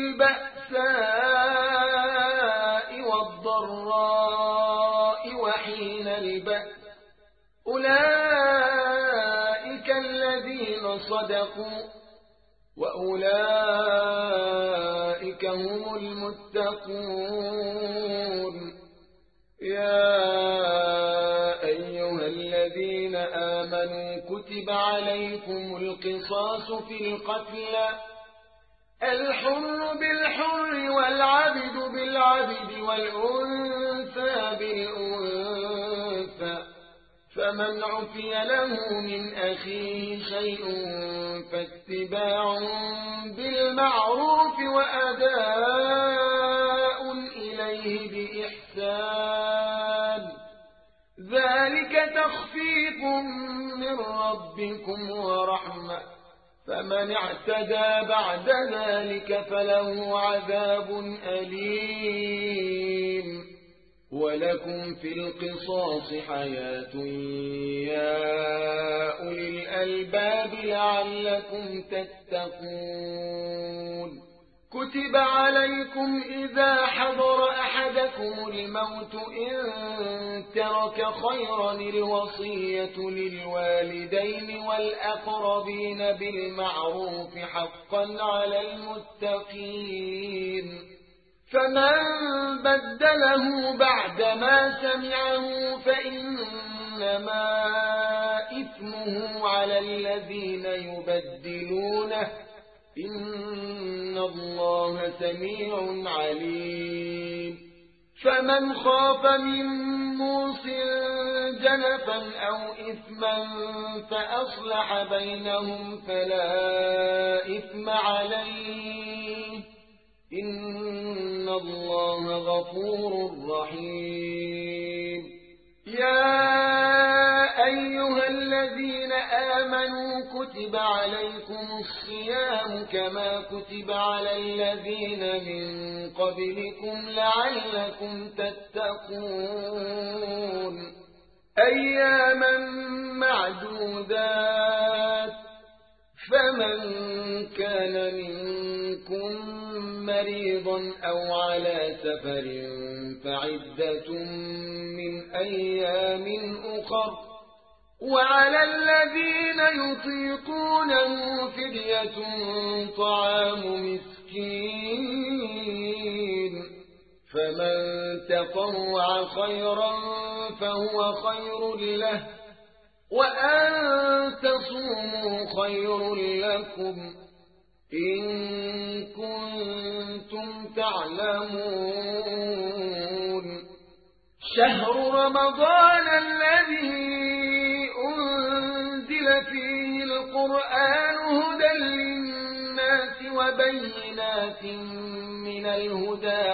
البأساء والضراء وحين البأس أولئك الذين صدقوا وأولئك هم المتقون يا أيها الذين آمنوا كتب عليكم القصاص في القتلى الحر بالحر والعبد بالعبد والأنثى بالأنثى فمن عفي له من أخيه شيء فاتباع بالمعروف وأداء إليه بإحسان ذلك تخفيف من ربكم ورحمة فمن اعتدى بعد ذلك فله عذاب أليم ولكم في القصاص حياة يا أولي الألباب لعلكم تتقون كتب عليكم إذا حضر أحدكم الموت إن ترك خيرا الوصية للوالدين والأقربين بالمعروف حقا على المتقين فمن بدله بعدما سمعه فإنما إثمه على الذين يبدلونه إن الله سميع عليم فمن خاف من موص جنفا أو إثما فأصلح بينهم فلا إثم عليه إن الله غفور رحيم يا أيها الذين آمنوا كتب عليكم الصيام كما كتب على الذين من قبلكم لعلكم تتقون أياما معدودات فمن كان منكم مريضا أو على سفر فعدة من أيام أخر وعلى الذين يطيقونه فدية طعام مسكين فمن تطوع خيرا فهو خير له وأن تصوموا خير لكم إن كنتم تعلمون. شهر رمضان الذي أنزل فيه القرآن هدى للناس وبينات من الهدى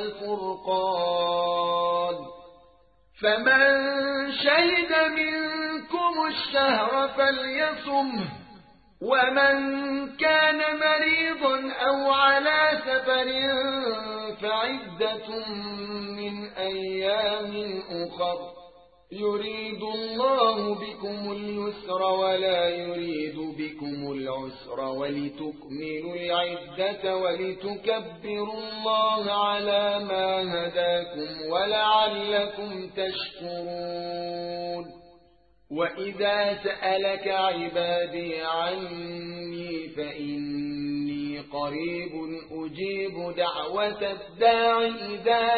والفرقان فمن شهد منكم الشهر فليصمه ومن كان مريضا أو على سفر فعدة من أيام أخر يريد الله بكم اليسر ولا يريد بكم العسر ولتكملوا العدة ولتكبروا الله على ما هداكم ولعلكم تشكرون. وإذا سألك عبادي عني فإني قريب أجيب دعوة الداع إذا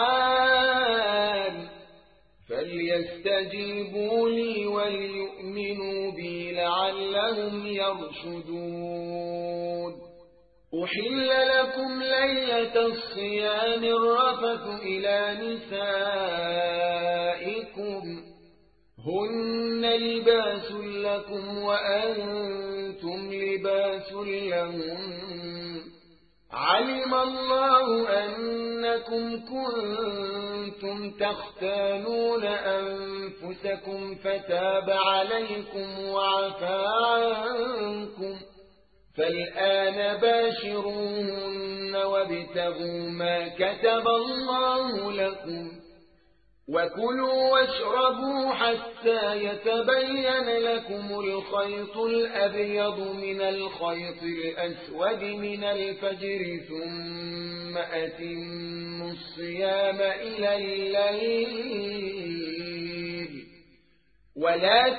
دعان فليستجيبوا لي وليؤمنوا بي لعلهم يرشدون. أحل لكم ليلة الصيام الرفث إلى نسائكم هن لباس لكم وأنتم لباس لهم علم الله أنكم كنتم تختانون أنفسكم فتاب عليكم وعفى عنكم فالآن باشروهن وابتغوا ما كتب الله لكم وكلوا واشربوا حتى يتبين لكم الخيط الأبيض من الخيط الأسود من الفجر ثم أتموا الصيام إلى الليل ولا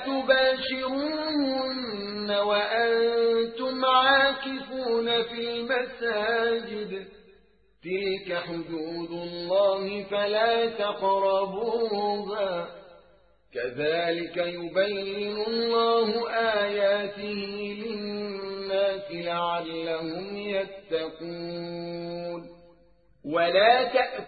تباشرون وأنتم عاكفون في المساجد تلك حدود الله فلا تقربوها كذلك يبين الله آياته للناس لعلهم يتقون. ولا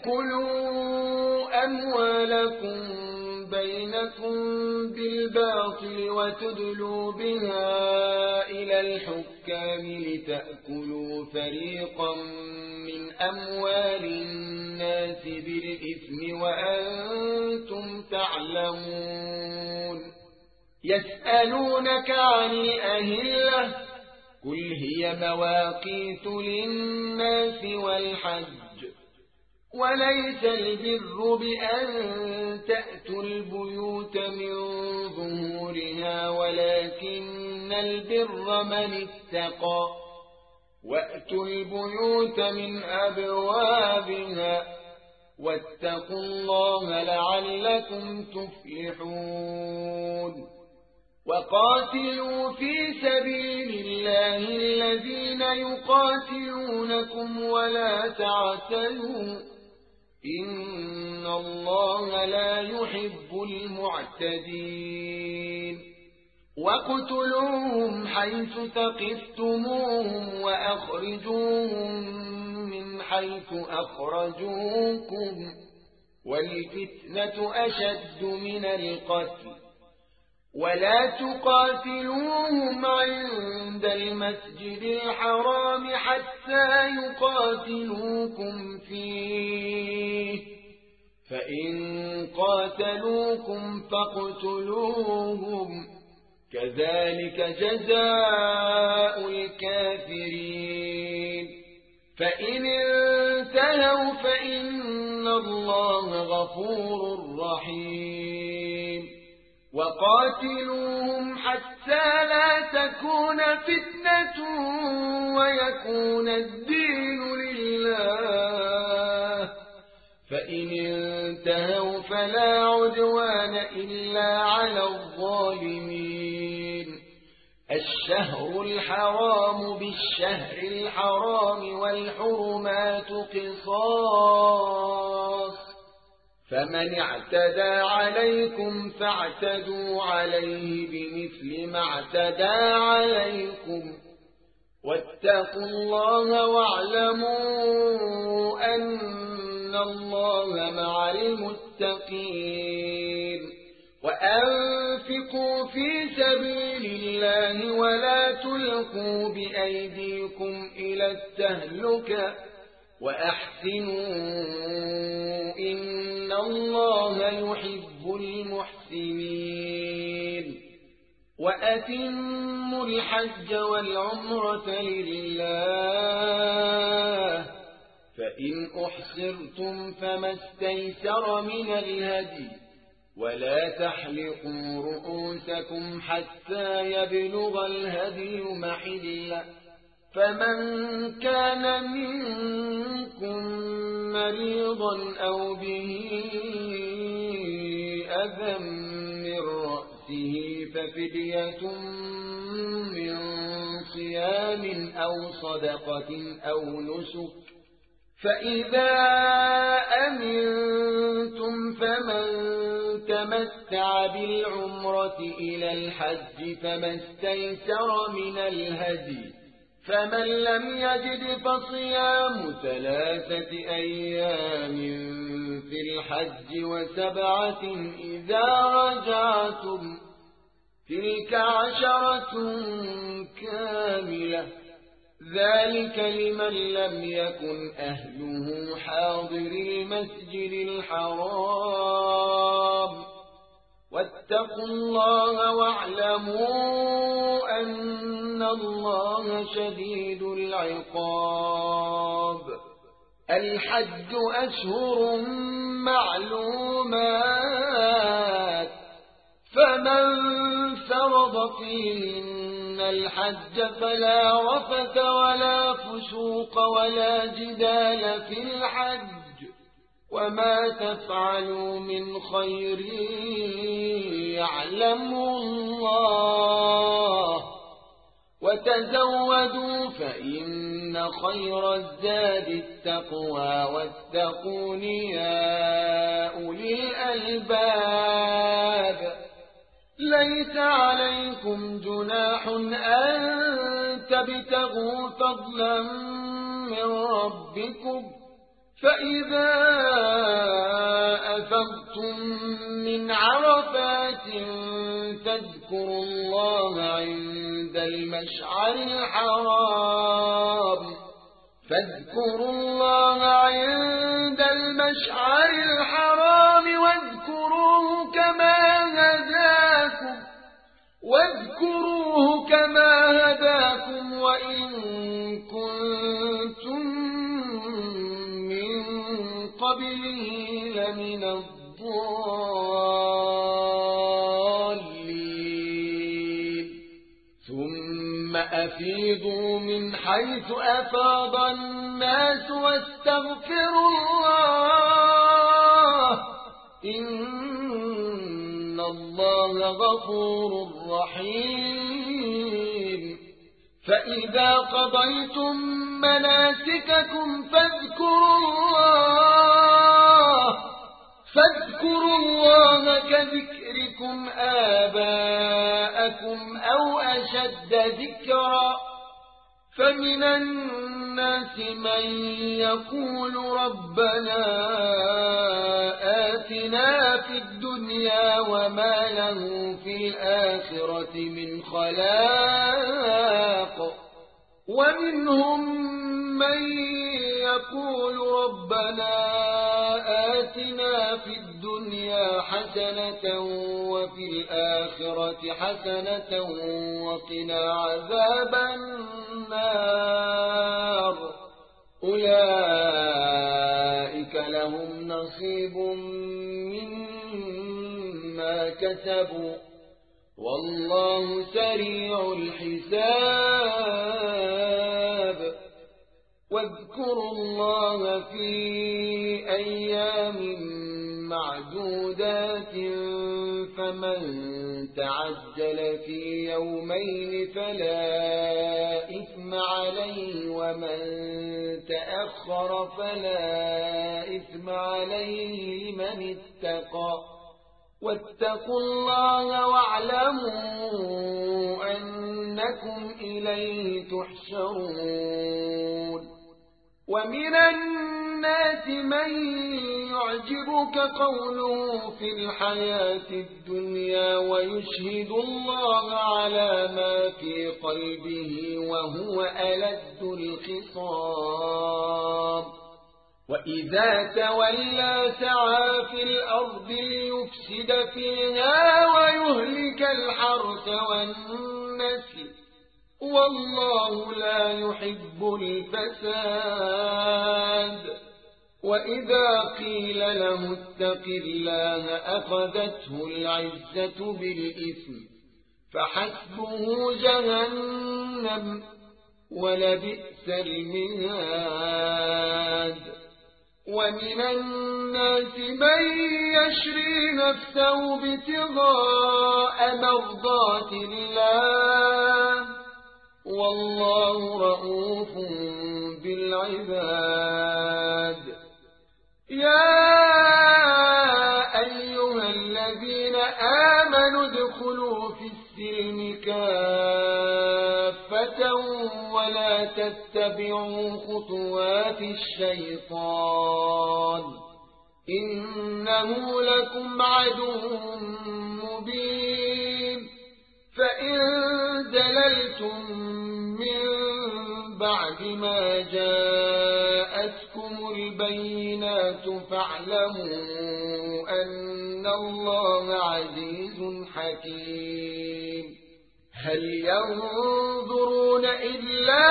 تأكلوا أموالكم بينكم بالباطل وتدلوا بها إلى الحكام لتأكلوا فريقا من أموال الناس بالإثم وأنتم تعلمون. يسألونك عن الأهلة قل هي مواقيت للناس والحج وليس البر بأن تأتوا البيوت من ظهورها ولكن البر من اتقى وأتوا البيوت من أبوابها واتقوا الله لعلكم تفلحون. وقاتلوا في سبيل الله الذين يقاتلونكم ولا تعتدوا إن الله لا يحب المعتدين. وقتلوهم حيث ثقفتموهم وأخرجوهم من حيث أخرجوكم والفتنة أشد من القتل ولا تقاتلوهم عند المسجد الحرام حتى يقاتلوكم فيه فإن قاتلوكم فاقتلوهم كذلك جزاء الكافرين. فإن انتهوا فإن الله غفور رحيم. وقاتلوهم حتى لا تكون فتنة ويكون الدين لله فإن انتهوا فلا عدوان إلا على الظالمين. الشهر الحرام بالشهر الحرام والحرمات قصاص فمن اعتدى عليكم فاعتدوا عليه بمثل ما اعتدى عليكم واتقوا الله واعلموا أن الله مع المتقين وأنفقوا في سبيل الله ولا تلقوا بأيديكم إلى التهلكة وأحسنوا إن الله يحب المحسنين وأتموا الحج والعمرة لله فإن أحصرتم فما استيسر من الهدي ولا تحلقوا رؤوسكم حتى يبلغ الهدي محله فمن كان منكم مريضا أو به أذى من رأسه ففدية من صيام أو صدقة أو نسك فإذا أمنتم فمن تمتع بالعمرة إلى الحج فما استيسر من الهدي فمن لم يجد فصيام 3 أيام في الحج و7 إذا رجعتم تلك 10 كاملة ذلك لمن لم يكن أهله حاضر المسجد الحرام واتقوا الله واعلموا أن الله شديد العقاب الحج أشهر معلومات فمن فرض فيهن الحج فلا رفث ولا فسوق ولا جدال في الحج وما تفعلوا من خير يعلمه الله وتزودوا فإن خير الزاد التقوى واتقون يا أولي الألباب ليس عليكم جناح أن تبتغوا فضلا من ربكم فإذا أفضتم من عرفات فاذكروا الله عند المشعر الحرام واذكروه كما هداكم وإن كنتم من قبله لمن الضالين ثم أفيضوا من حيث أفاض الناس واستغفروا الله إن الله غفور رحيم فإذا قضيتم مناسككم فاذكروا الله كذكركم آباءكم أو أشد ذكرا فمن الناس من يقول ربنا آتنا في الدنيا وما له في الآخرة من خلاق ومنهم من يقول ربنا آتنا في الدنيا حسنة وفي الآخرة حسنة وقنا عذاب النار أولئك لهم نصيب مما كسبوا والله سريع الحساب واذكروا الله في أيام معدودات فمن تعجل في يومين فلا إثم عليه ومن تأخر فلا إثم عليه لمن اتقى واتقوا الله واعلموا أنكم إليه تحشرون ومن الناس من يعجبك قوله في الحياة الدنيا ويشهد الله على ما في قلبه وهو ألد الخصام وإذا تولى سعى في الأرض ليفسد فيها ويهلك الحرث والنسل والله لا يحب الفساد وإذا قيل له اتق الله أخذته العزة بالإثم فحسبه جهنم ولبئس المهاد ومن الناس من يشري نفسه ابتغاء مرضات الله والله رؤوف بالعباد يا أيها الذين آمنوا ادخلوا في السلم كافة ولا تتبعوا خطوات الشيطان إنه لكم عدو مبين فإن زللتم من بعد ما جاءتكم البينات فاعلموا أن الله عزيز حكيم هل ينظرون إلا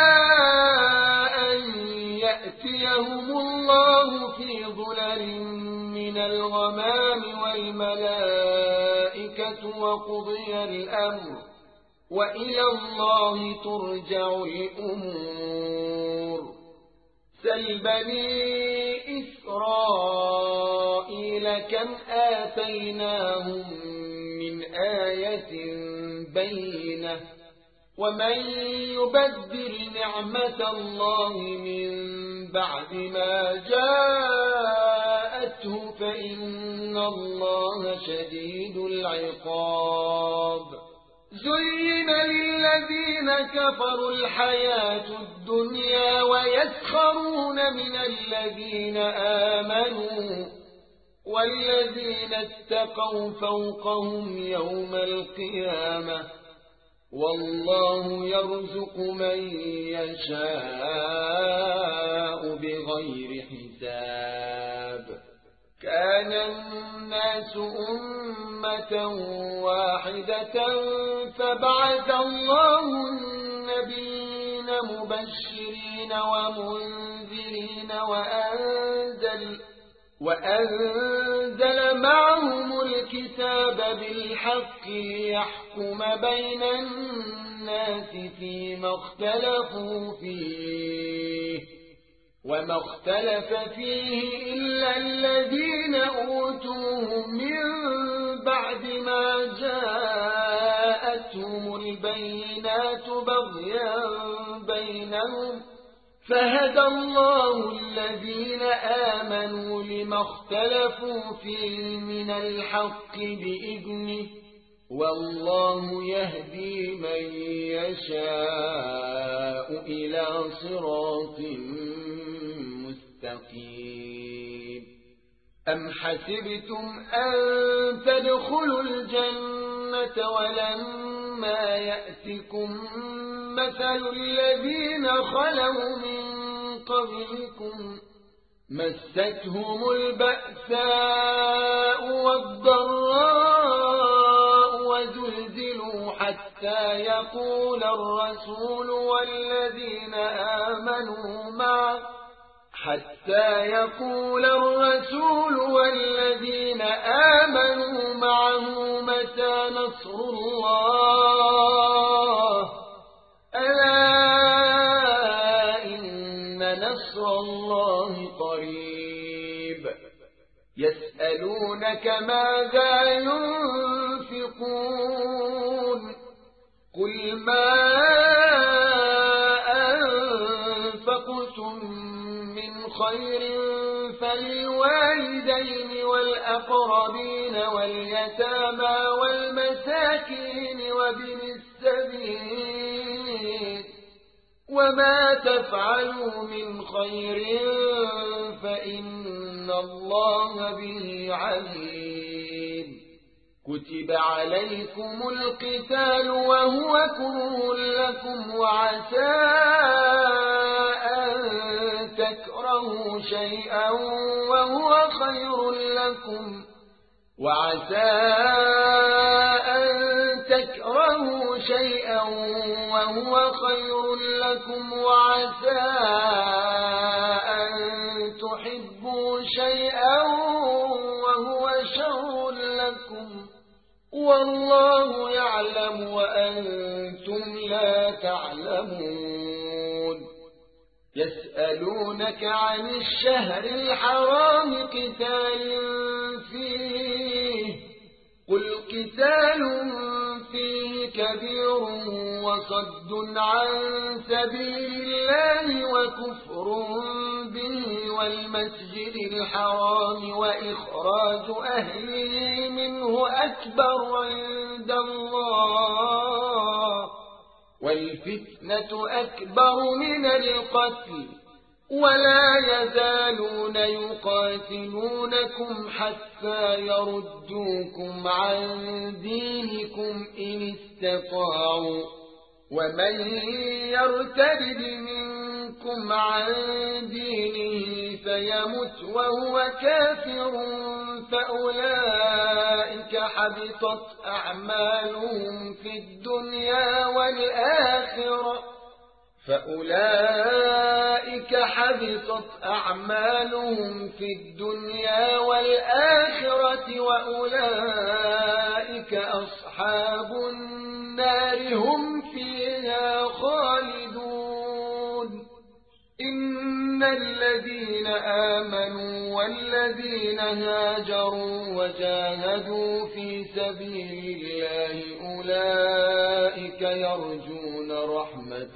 أن يأتيهم الله في ظلل من الغمام والملائكة وقضي الأمر وإلى الله ترجع الأمور سل بني إسرائيل كم آتيناهم من آية بينة ومن يبدل نعمة الله من بعد ما جاءته فإن الله شديد العقاب زين للذين كفروا الحياة الدنيا ويسخرون من الذين آمنوا والذين اتقوا فوقهم يوم القيامة والله يرزق من يشاء بغير حساب كان الناس أمة واحدة فبعث الله النبيين مبشرين ومنذرين وأنزل معهم الكتاب بالحق ليحكم بين الناس فيما اختلفوا فيه وما اختلف فيه إلا الذين أوتوه من بعد ما جاءتهم البينات بغيا بينهم فهدى الله الذين آمنوا لما اختلفوا فيه من الحق بإذنه والله يهدي من يشاء إلى صراط مستقيم أم حسبتم أن تدخلوا الجنة ولما يأتكم مثل الذين خلوا من قبلكم مستهم البأساء والضراء وزلزلوا حتى يقول الرسول والذين آمنوا معه متى نصر الله ألا إن نصر الله قريب يسأل يسألونك ماذا ينفقون قل ما أنفقتم من خير فللوالدين والأقربين واليتامى والمساكين وابن السبيل وما تفعلوا من خير فإن الله به عليم كتب عليكم القتال وهو كره لكم وعسى أن تكرهوا شيئا وهو خير لكم وعسى أن تكرهوا شيئا وهو خير لكم وعسى أن تحبوا شيئا وهو شر لكم والله يعلم وأنتم لا تعلمون يسألونك عن الشهر الحرام قتال فيه قل قتال فيه كبير وصد عن سبيل الله وكفر به والمسجد الحرام وإخراج أهله منه أكبر عند الله والفتنة أكبر من القتل ولا يزالون يقاتلونكم حتى يردوكم عن دينكم إن استطاعوا ومن يرتد منكم عن دينه فيمت وهو كافر فأولئك حبطت أعمالهم في الدنيا والآخرة وأولئك أصحاب النار هم فيها خالدون إن الذين آمنوا والذين هاجروا وجاهدوا في سبيل الله أولئك يرجون رحمة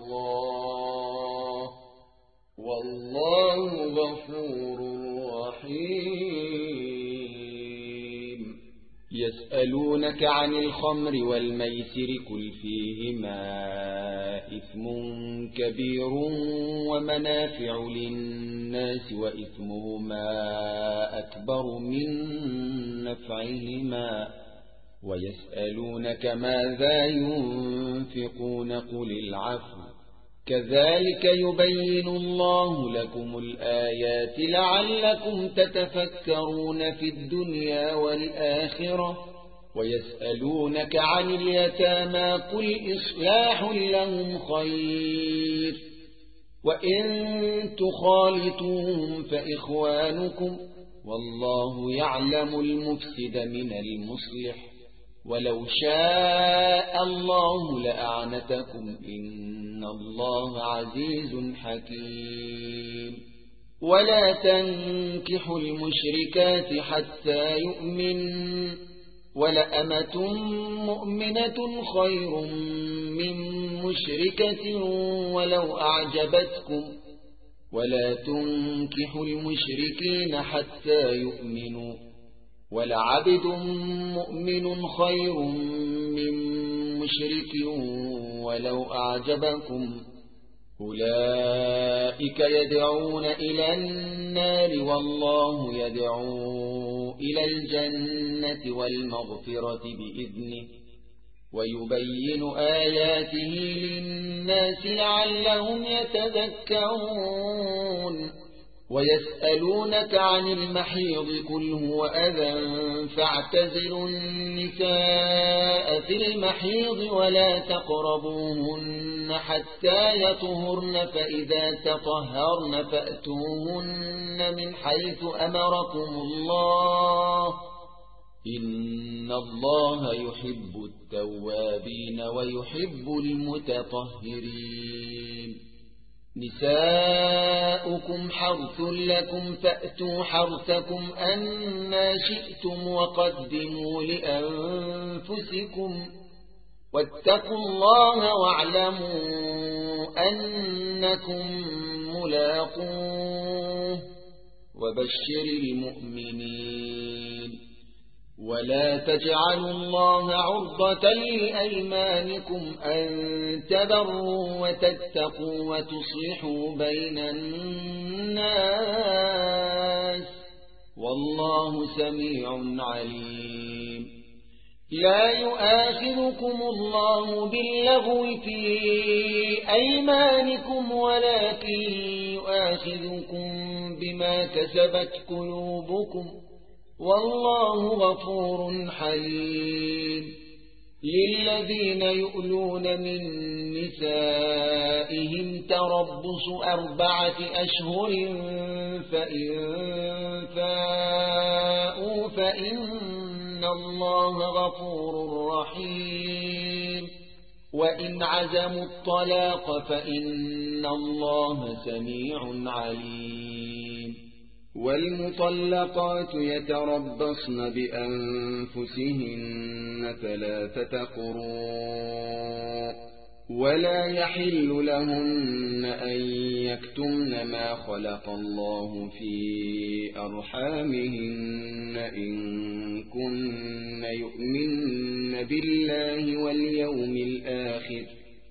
الله والله غفور رحيم يسألونك عن الخمر والميسر قل فيهما إثم كبير ومنافع للناس وإثمهما أكبر من نفعهما ويسألونك ماذا ينفقون قل العفو كذلك يبين الله لكم الآيات لعلكم تتفكرون في الدنيا والآخرة ويسألونك عن اليتامى قل إصلاح لهم خير وإن تخالطوهم فإخوانكم والله يعلم المفسد من المصلح ولو شاء الله لأعنتكم إن الله عزيز حكيم ولا تنكحوا المشركات حتى يؤمنوا ولأمة مؤمنة خير من مشركة ولو أعجبتكم ولا تنكحوا المشركين حتى يؤمنوا ولعبد مؤمن خير من مشرك ولو أعجبكم أولئك يدعون إلى النار والله يدعو إلى الجنة والمغفرة بإذنه ويبين آياته للناس لعلهم يتذكرون ويسألونك عن المحيض قل هو أذى فاعتزلوا النساء في المحيض ولا تقربوهن حتى يطهرن فإذا تطهرن فأتوهن من حيث أمركم الله إن الله يحب التوابين ويحب المتطهرين نساؤكم حرث لكم فأتوا حرثكم أنى شئتم وقدموا لأنفسكم واتقوا الله واعلموا أنكم ملاقوه وبشر المؤمنين ولا تجعلوا الله عرضة لأيمانكم أن تبروا وتتقوا وتصلحوا بين الناس والله سميع عليم لا يؤاخذكم الله باللغو في أيمانكم ولكن يؤاخذكم بما كسبت قلوبكم والله غفور حليم للذين يؤلون من نسائهم تربص 4 أشهر فإن فاءوا فإن الله غفور رحيم وإن عزموا الطلاق فإن الله سميع عليم والمطلقات يتربصن بأنفسهن 3 قروء ولا يحل لهن أن يكتمن ما خلق الله في أرحامهن إن كن يؤمن بالله واليوم الآخر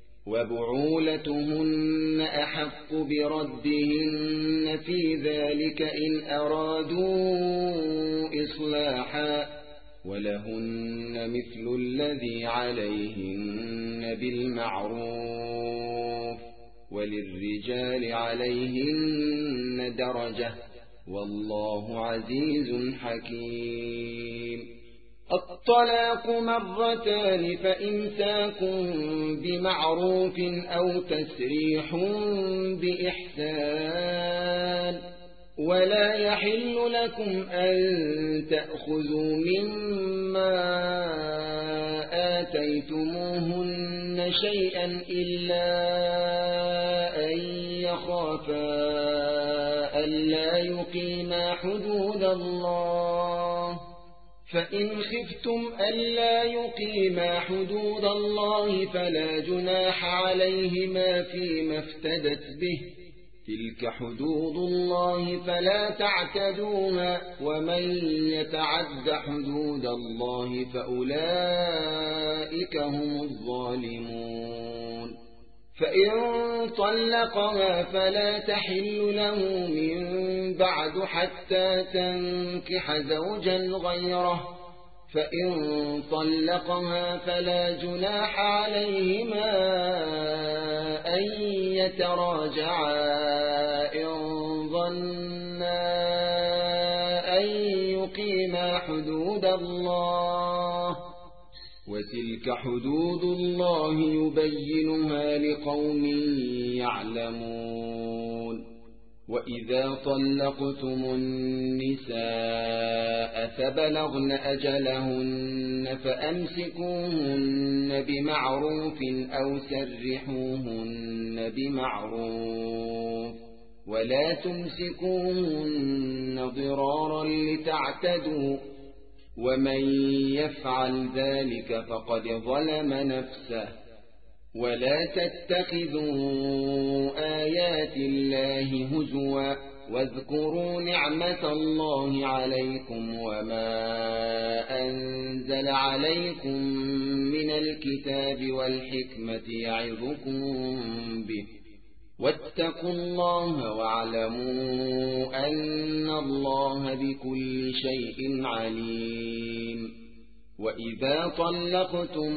وبعولتهن أحق بردهن في ذلك إن أرادوا إصلاحا ولهن مثل الذي عليهن بالمعروف وللرجال عليهن درجة والله عزيز حكيم الطلاق 2 مرتان فإمساك بمعروف أو تسريح بإحسان ولا يحل لكم أن تأخذوا مما آتيتموهن شيئا إلا أن يخافا ألا يقيما حدود الله فإن خفتم ألا يقيما حدود الله فلا جناح عليهما فيما افتدت به تلك حدود الله فلا تعتدوها ومن يتعد حدود الله فأولئك هم الظالمون فإن طلقها فلا تحل له من بعد حتى تنكح زوجا غيره فإن طلقها فلا جناح عليهما أن يتراجعا إن ظنا أن يقيما حدود الله وتلك حدود الله يبينها لقوم يعلمون وإذا طلقتم النساء فبلغن أجلهن فأمسكوهن بمعروف أو سرحوهن بمعروف ولا تمسكوهن ضرارا لتعتدوا ومن يفعل ذلك فقد ظلم نفسه ولا تتخذوا آيات الله هزوا واذكروا نعمة الله عليكم وما أنزل عليكم من الكتاب والحكمة يعظكم به واتقوا الله واعلموا أن الله بكل شيء عليم وإذا طلقتم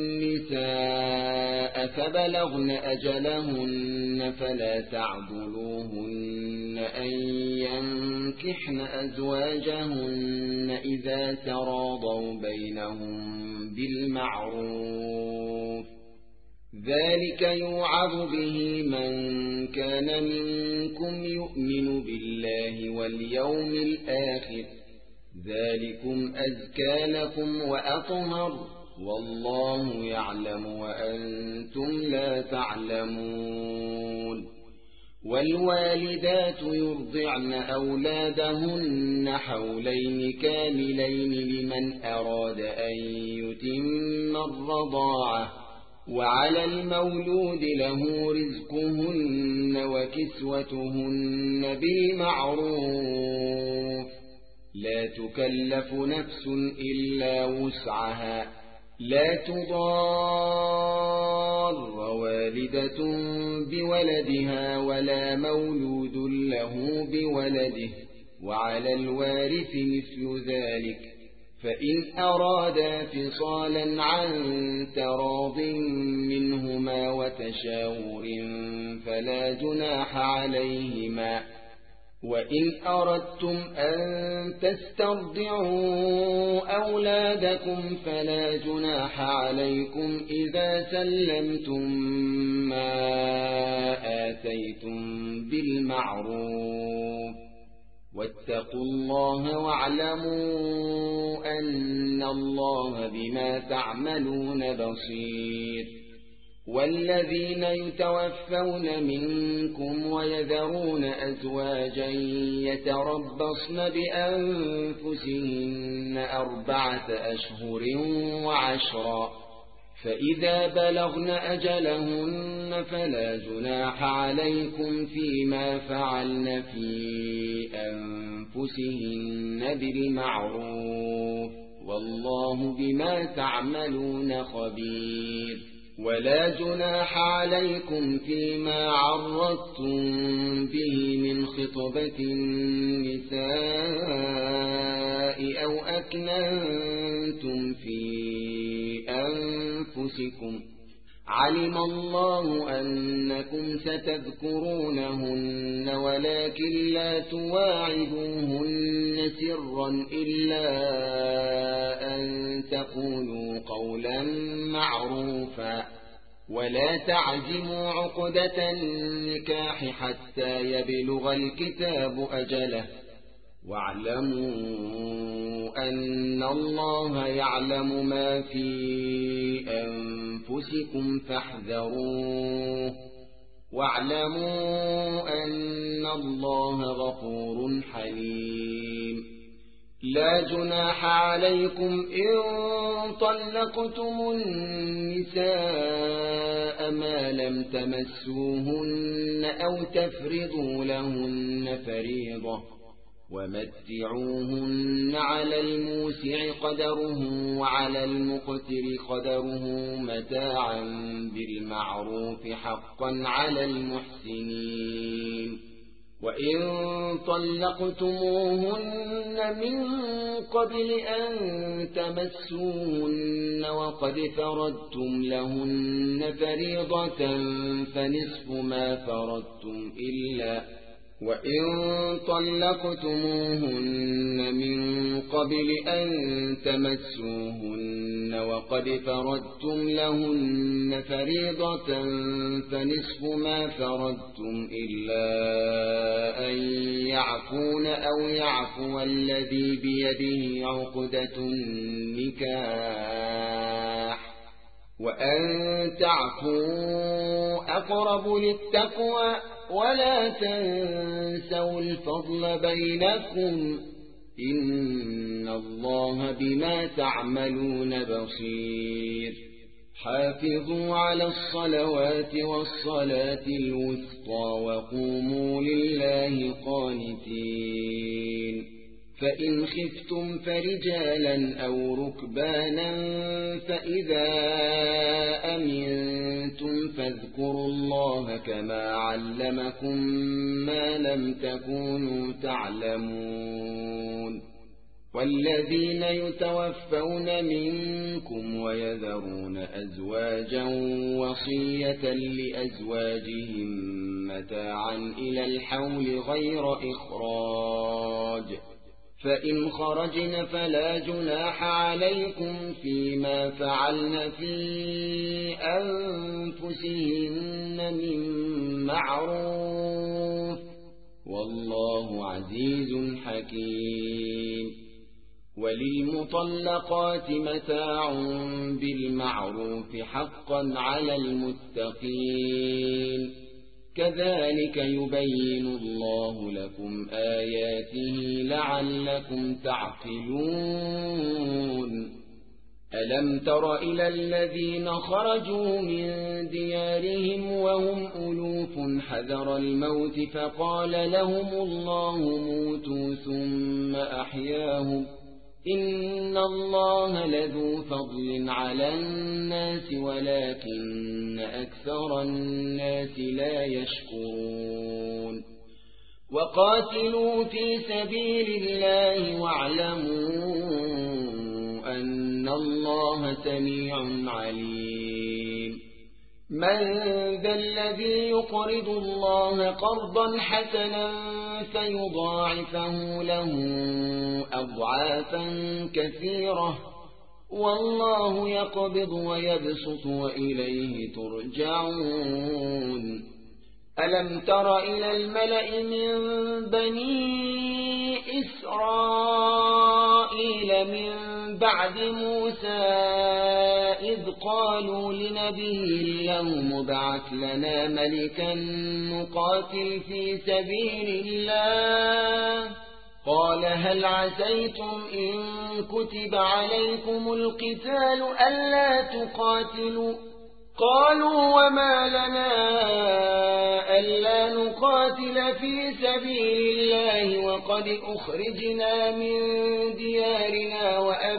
النساء فبلغن أجلهن فلا تعضلوهن أن ينكحن أزواجهن إذا تراضوا بينهم بالمعروف ذلك يوعظ به من كان منكم يؤمن بالله واليوم الآخر ذلكم أزكى لكم وأطهر والله يعلم وأنتم لا تعلمون والوالدات يرضعن أولادهن حولين كاملين لمن أراد أن يتم الرضاعة، وعلى المولود له رزقهن وكسوتهن بالمعروف، لا تكلف نفس إلا وسعها، لا تضار والدة بولدها ولا مولود له بولده، وعلى الوارث مثل ذلك، فإن أرادا فصالا عن تراض منهما وتشاور فلا جناح عليهما. وإن أردتم أن تسترضعوا أولادكم فلا جناح عليكم إذا سلمتم ما آتيتم بالمعروف، واتقوا الله واعلموا أن الله بما تعملون بصير. والذين يتوفون منكم ويذرون أزواجا يتربصن بأنفسهن 4 أشهر وعشرا، فإذا بلغن أجلهن فلا جناح عليكم فيما فعلن في أنفسهن بالمعروف، والله بما تعملون خبير. ولا جناح عليكم فيما عرضتم به من خطبة النساء أو أكننتم في أنفسكم، علم الله أنكم ستذكرونهن ولكن لا تواعدوهن سرا إلا أن تقولوا قولا معروفا، ولا تعزموا عقدة النكاح حتى يبلغ الكتاب أجله، واعلموا أن الله يعلم ما في أنفسكم فاحذروه، واعلموا أن الله غفور حليم. لا جناح عليكم إن طلقتم النساء ما لم تمسوهن أو تفرضوا لهن فريضة، ومتعوهن على الموسع قدره وعلى المقتر قدره متاعا بالمعروف حقا على المحسنين. وإن طلقتموهن من قبل أن تمسوهن وقد فرضتم لهن فريضة فنصف ما فرضتم وإن طلقتموهن من قبل أن تمسوهن وقد فرضتم لهن فريضة فنصف ما فرضتم إلا أن يعفون أو يعفو الذي بيده عقدة النكاح، وأن تعفوا أقرب للتقوى، ولا تنسوا الفضل بينكم، إن الله بما تعملون بصير. حافظوا على الصلوات والصلاة الوسطى وقوموا لله قانتين. فإن خفتم فرجالا أو ركبانا فإذا أمنتم فاذكروا الله كما علمكم ما لم تكونوا تعلمون. والذين يتوفون منكم ويذرون أزواجا وصية لأزواجهم متاعا إلى الحول غير إخراج، فإن خرجن فلا جناح عليكم فيما فعلن في أنفسهن من معروف، والله عزيز حكيم. وللمطلقات متاع بالمعروف حقا على المتقين، كذلك يبين الله لكم آياته لعلكم تعقلون ألم تر إلى الذين خرجوا من ديارهم وهم ألوف حذر الموت فقال لهم الله موتوا ثم أحياهم إن الله لذو فضل على الناس ولكن أكثر الناس لا يشكرون وقاتلوا في سبيل الله واعلموا أن الله سميع عليم من ذا الذي يقرض الله قرضا حسنا فيضاعفه له أضعافا كثيرة والله يقبض ويبسط وإليه ترجعون ألم تر إلى الملأ من بني إسرائيل من بعد موسى إذ قالوا لنبي له مبعث لنا ملكا نقاتل في سبيل الله قال هل عسيتم إن كتب عليكم القتال ألا تقاتلوا قالوا وما لنا ألا نقاتل في سبيل الله وقد أخرجنا من ديارنا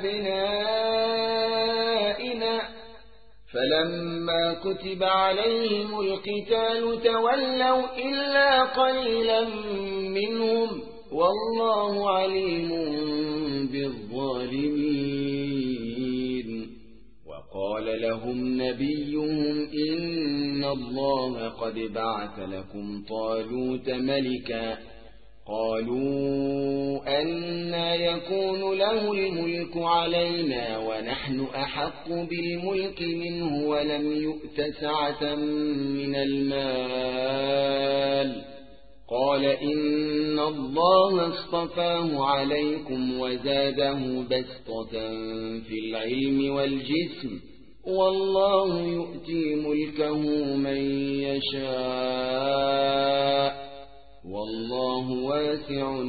وأبنائنا فلما كتب عليهم القتال تولوا إلا قليلا منهم والله عليم بالظالمين وقال لهم نبيهم إن الله قد بعث لكم طالوت ملكا قالوا أنى يكون له الملك علينا ونحن أحق بالملك منه ولم يؤت سعة من المال قال إن الله اصطفاه عليكم وزاده بسطة في العلم والجسم والله يؤتي ملكه من يشاء والله واسع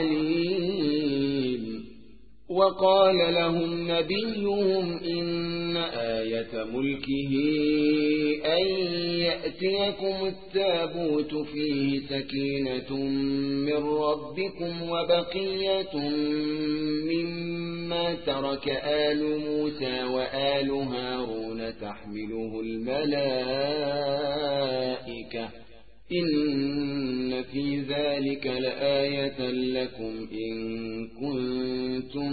عليم وقال لهم نبيهم إن آية ملكه أن يأتيكم التابوت فيه سكينة من ربكم وبقية مما ترك آل موسى وآل هارون تحمله الملائكة إن في ذلك لآية لكم إن كنتم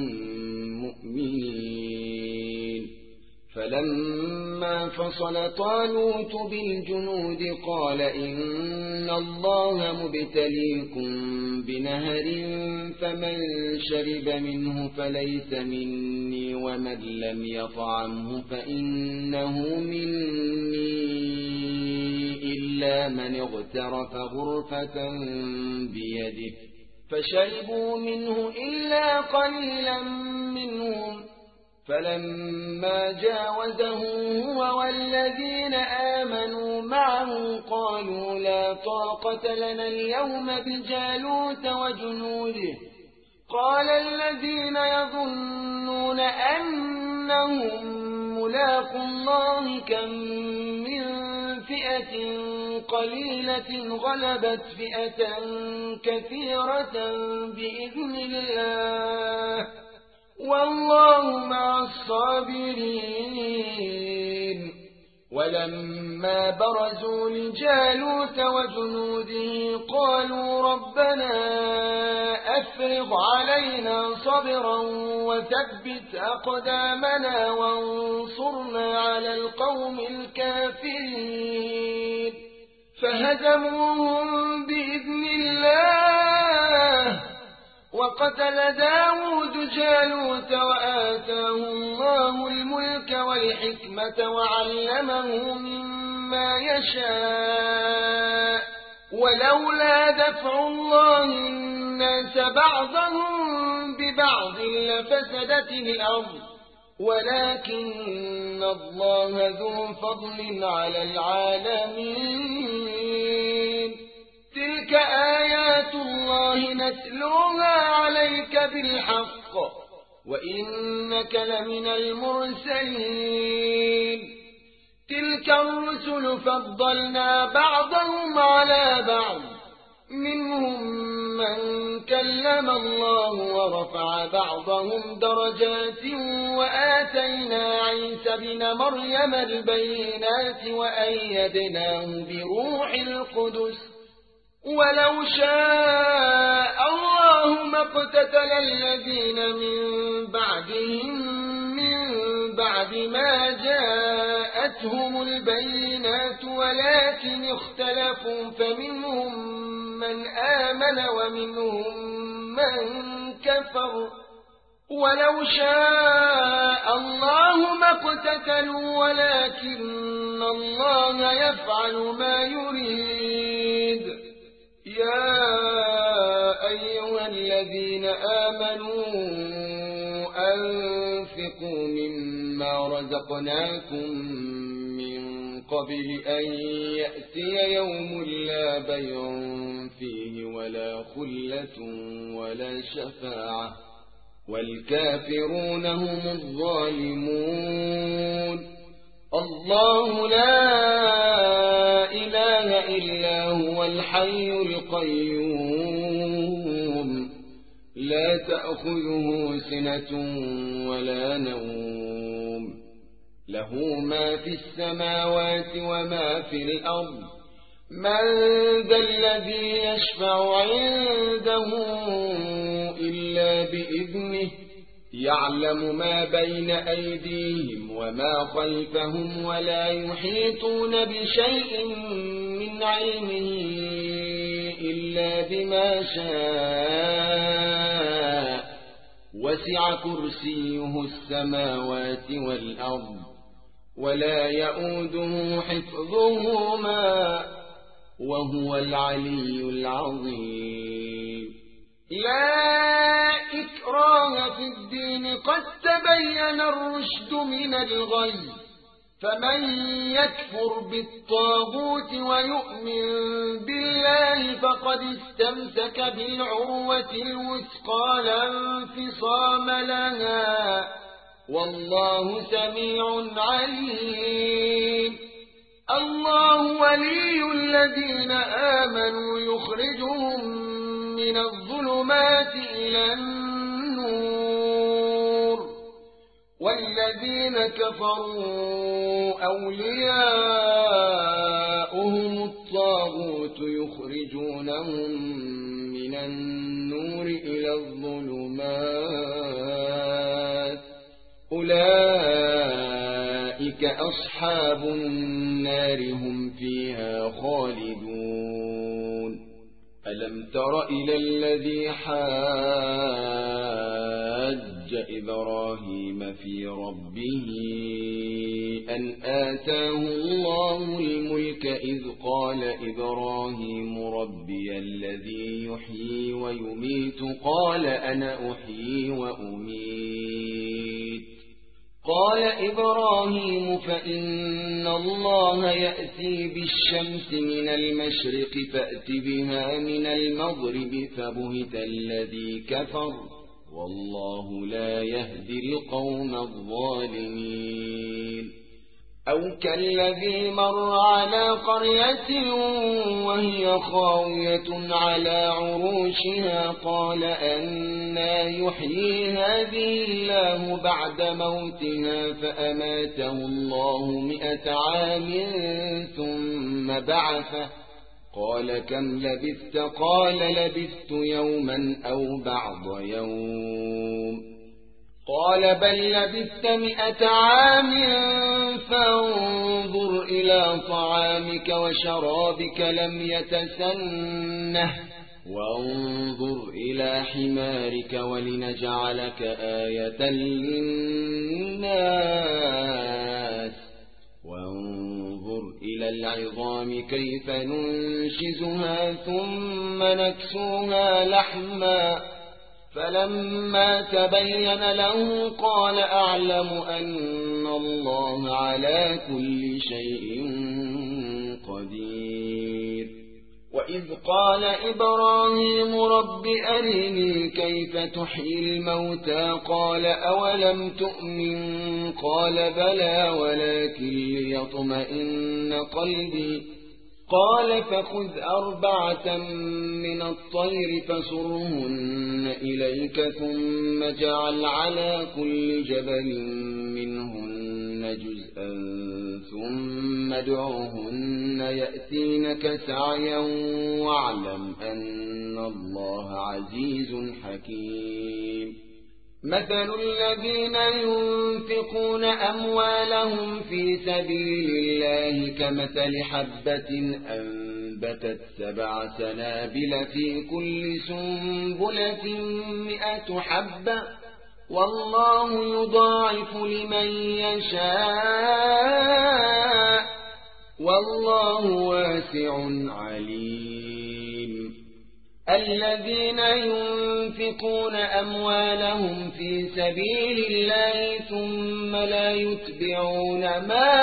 مؤمنين فلما فصل طالوت بالجنود قال إن الله مبتليكم بنهر فمن شرب منه فليس مني ومن لم يطعمه فإنه مني إلا من اغترف غرفة بيده فشربوا منه إلا قليلا منهم فلما جاوزه هو والذين آمنوا معه قالوا لا طاقة لنا اليوم بجالوت وجنوده قال الذين يظنون أنهم ملاقوا الله كم من فئة قليلة غلبت فئة كثيرة بإذن الله والله مع الصابرين ولما برزوا لجالوت وجنوده قالوا ربنا أفرغ علينا صبرا وثبت أقدامنا وانصرنا على القوم الكافرين فهزموهم بإذن الله وقتل داود جالوت وآتاه الله الملك والحكمة وعلمه مما يشاء ولولا دفع الله الناس بعضهم ببعض لفسدت الأرض ولكن الله ذو فضل على العالمين تلك آيات الله نتلوها عليك بالحق وإنك لمن المرسلين تلك الرسل فضلنا بعضهم على بعض منهم من كلم الله ورفع بعضهم درجات وآتينا عيسى بن مريم البينات وأيدناه بروح القدس ولو شاء الله ما اقتتل الذين من بعدهم من بعد ما جاءتهم البينات ولكن اختلفوا فمنهم من آمن ومنهم من كفر ولو شاء الله ما اقتتلوا ولكن الله يفعل ما يريد يا أيها الذين آمنوا أنفقوا مما رزقناكم من قبل أن يأتي يوم لا بيع فيه ولا خلة ولا شفاعة والكافرون هم الظالمون الله لا إله إلا هو الحي القيوم لا تأخذه سنة ولا نوم له ما في السماوات وما في الأرض من ذا الذي يشفع عنده إلا بإذنه يعلم ما بين أيديهم وما خلفهم ولا يحيطون بشيء من علمه إلا بما شاء وسع كرسيه السماوات والأرض ولا يؤوده حفظهما وهو العلي العظيم لا إكراه في الدين قد تبين الرشد من الغي فمن يكفر بالطاغوت ويؤمن بالله فقد استمسك بالعروة الوثقى لا انفصام لها والله سميع عليم الله ولي الذين آمنوا يخرجهم من الظلمات إلى النور والذين كفروا أولياؤهم الطاغوت يخرجونهم من النور إلى الظلمات أولئك أصحاب النار هم فيها خالدون ألم تر إلى الذي حاج إبراهيم في ربه أن آتاه الله الملك إذ قال إبراهيم ربي الذي يحيي ويميت قال أنا أحيي وأميت قال إبراهيم فإن الله يأتي بالشمس من المشرق فأت بها من المغرب فبهت الذي كفر والله لا يهدي القوم الظالمين أو كالذي مر على قرية وهي خاوية على عروشها قال أنى يحيي هذه الله بعد موتها فأماته الله 100 عام ثم بعثه قال كم لبثت قال لبثت يوما أو بعض يوم قال بل لبثت 100 عام فانظر إلى طعامك وشرابك لم يتسنه وانظر إلى حمارك ولنجعلك آية للناس وانظر إلى العظام كيف ننشزها ثم نكسوها لحما فلما تبين له قال أعلم أن الله على كل شيء قدير وإذ قال إبراهيم رب أرني كيف تحيي الموتى قال أولم تؤمن قال بلى ولكن ليطمئن قلبي قال فخذ 4 من الطير فصرهن إليك ثم اجعل على كل جبل منهن جزءا ثم ادعهن يأتينك سعيا واعلم أن الله عزيز حكيم مثل الذين ينفقون أموالهم في سبيل الله كمثل حبة أنبتت 7 سنابل في كل سنبلة 100 حبة والله يضاعف لمن يشاء والله واسع عليم الذين ينفقون أموالهم في سبيل الله ثم لا يتبعون ما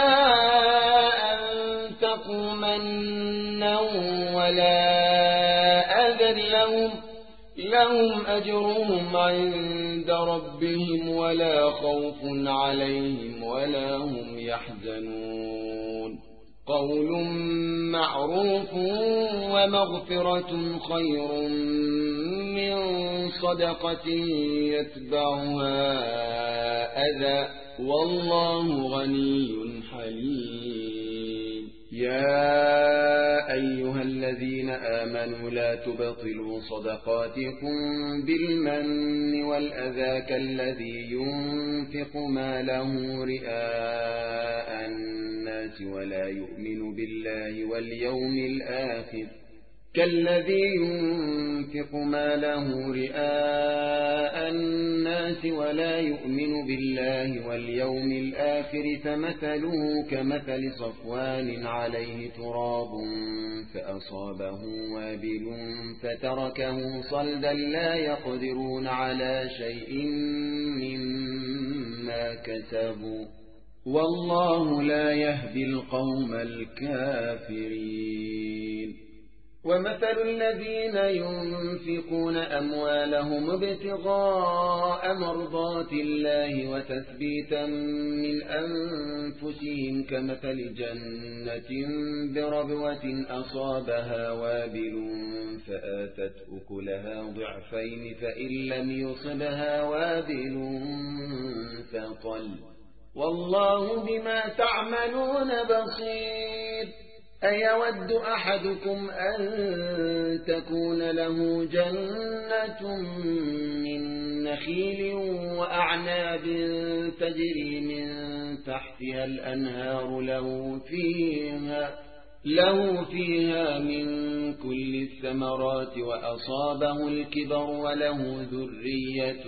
أنفقوا منا ولا أذى لهم أجرهم عند ربهم ولا خوف عليهم ولا هم يحزنون قول معروف ومغفرة خير من صدقة يتبعها أذى والله غني حليم يا أيها الذين آمنوا لا تبطلوا صدقاتكم بالمن والأذى كالذي ينفق ماله رئاء الناس ولا يؤمن بالله واليوم الآخر فمثله كمثل صفوان عليه تراب فأصابه وابل فتركه صلدا لا يقدرون على شيء مما كسبوا والله لا يهدي القوم الكافرين ومثل الذين ينفقون أموالهم ابتغاء مرضات الله وتثبيتا من أنفسهم كمثل جنة بربوة أصابها وابل فآتت أكلها ضعفين فإن لم يصبها وابل فطل والله بما تعملون بصير أيود أحدكم أن تكون له جنة من نخيل وأعناب تجري من تحتها الأنهار له فيها من كل الثمرات وأصابه الكبر وله ذرية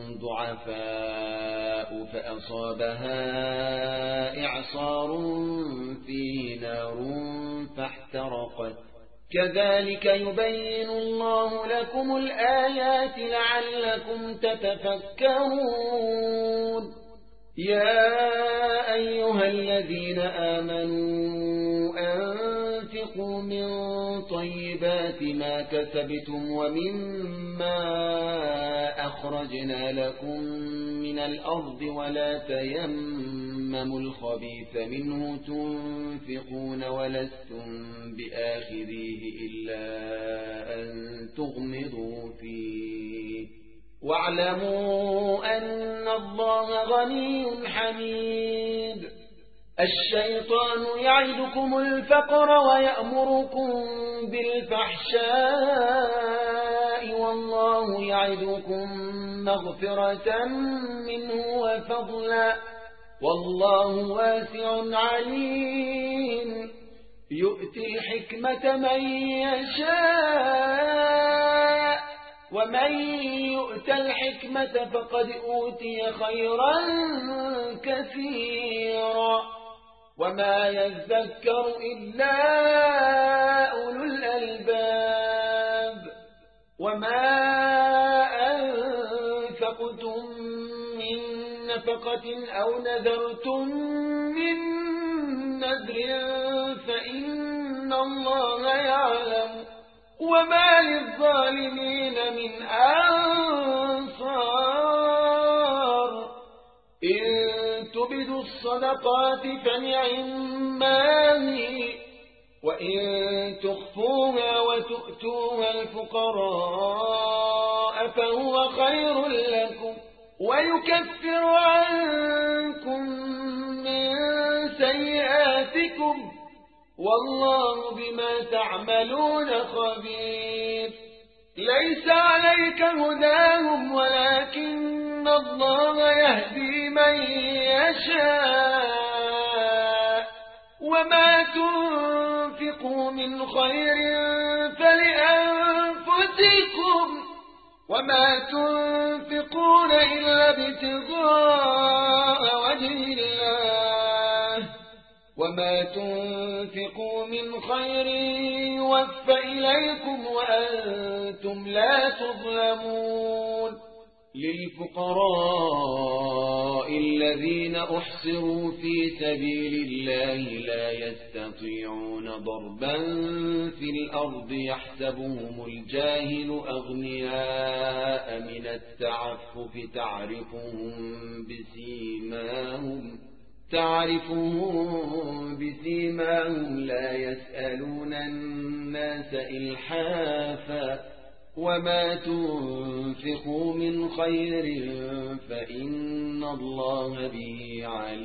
ضعفاء فأصابها إعصار فيه نار فاحترقت كذلك يبين الله لكم الآيات لعلكم تتفكرون يا أيها الذين آمنوا أنفقوا من طيبات ما كسبتم ومما أخرجنا لكم من الأرض ولا تيمموا الخبيث منه تنفقون ولستم بآخذيه إلا أن تغمضوا فيه واعلموا أن الله غني حميد الشيطان يعدكم الفقر ويأمركم بالفحشاء والله يعدكم مغفرة منه وفضلا والله واسع عليم يؤتي الحكمة من يشاء ومن يؤت الحكمة فقد أوتي خيرا كثيرا وما يذكر إلا أولو الألباب وما أنفقتم من نفقة أو نذرتم من نذر فإن الله يعلم وما للظالمين من أنصار إن تبدوا الصدقات فنعماه وإن تخفوها وتؤتوها الفقراء فهو خير لكم ويكفر عنكم من سيئاتكم والله بما تعملون خبير ليس عليك هداهم ولكن الله يهدي من يشاء وما تنفقوا من خير فلأنفسكم وما تنفقون إلا ابتغاء وجه الله وما تنفقوا من خير يوفى إليكم وأنتم لا تظلمون للفقراء الذين أحصروا في سبيل الله لا يستطيعون ضربا في الأرض يحسبهم الجاهل أغنياء من التعفف تعرفهم بسيماهم لا يسألون الناس إلحافا وما تنفقوا من خير فإن الله به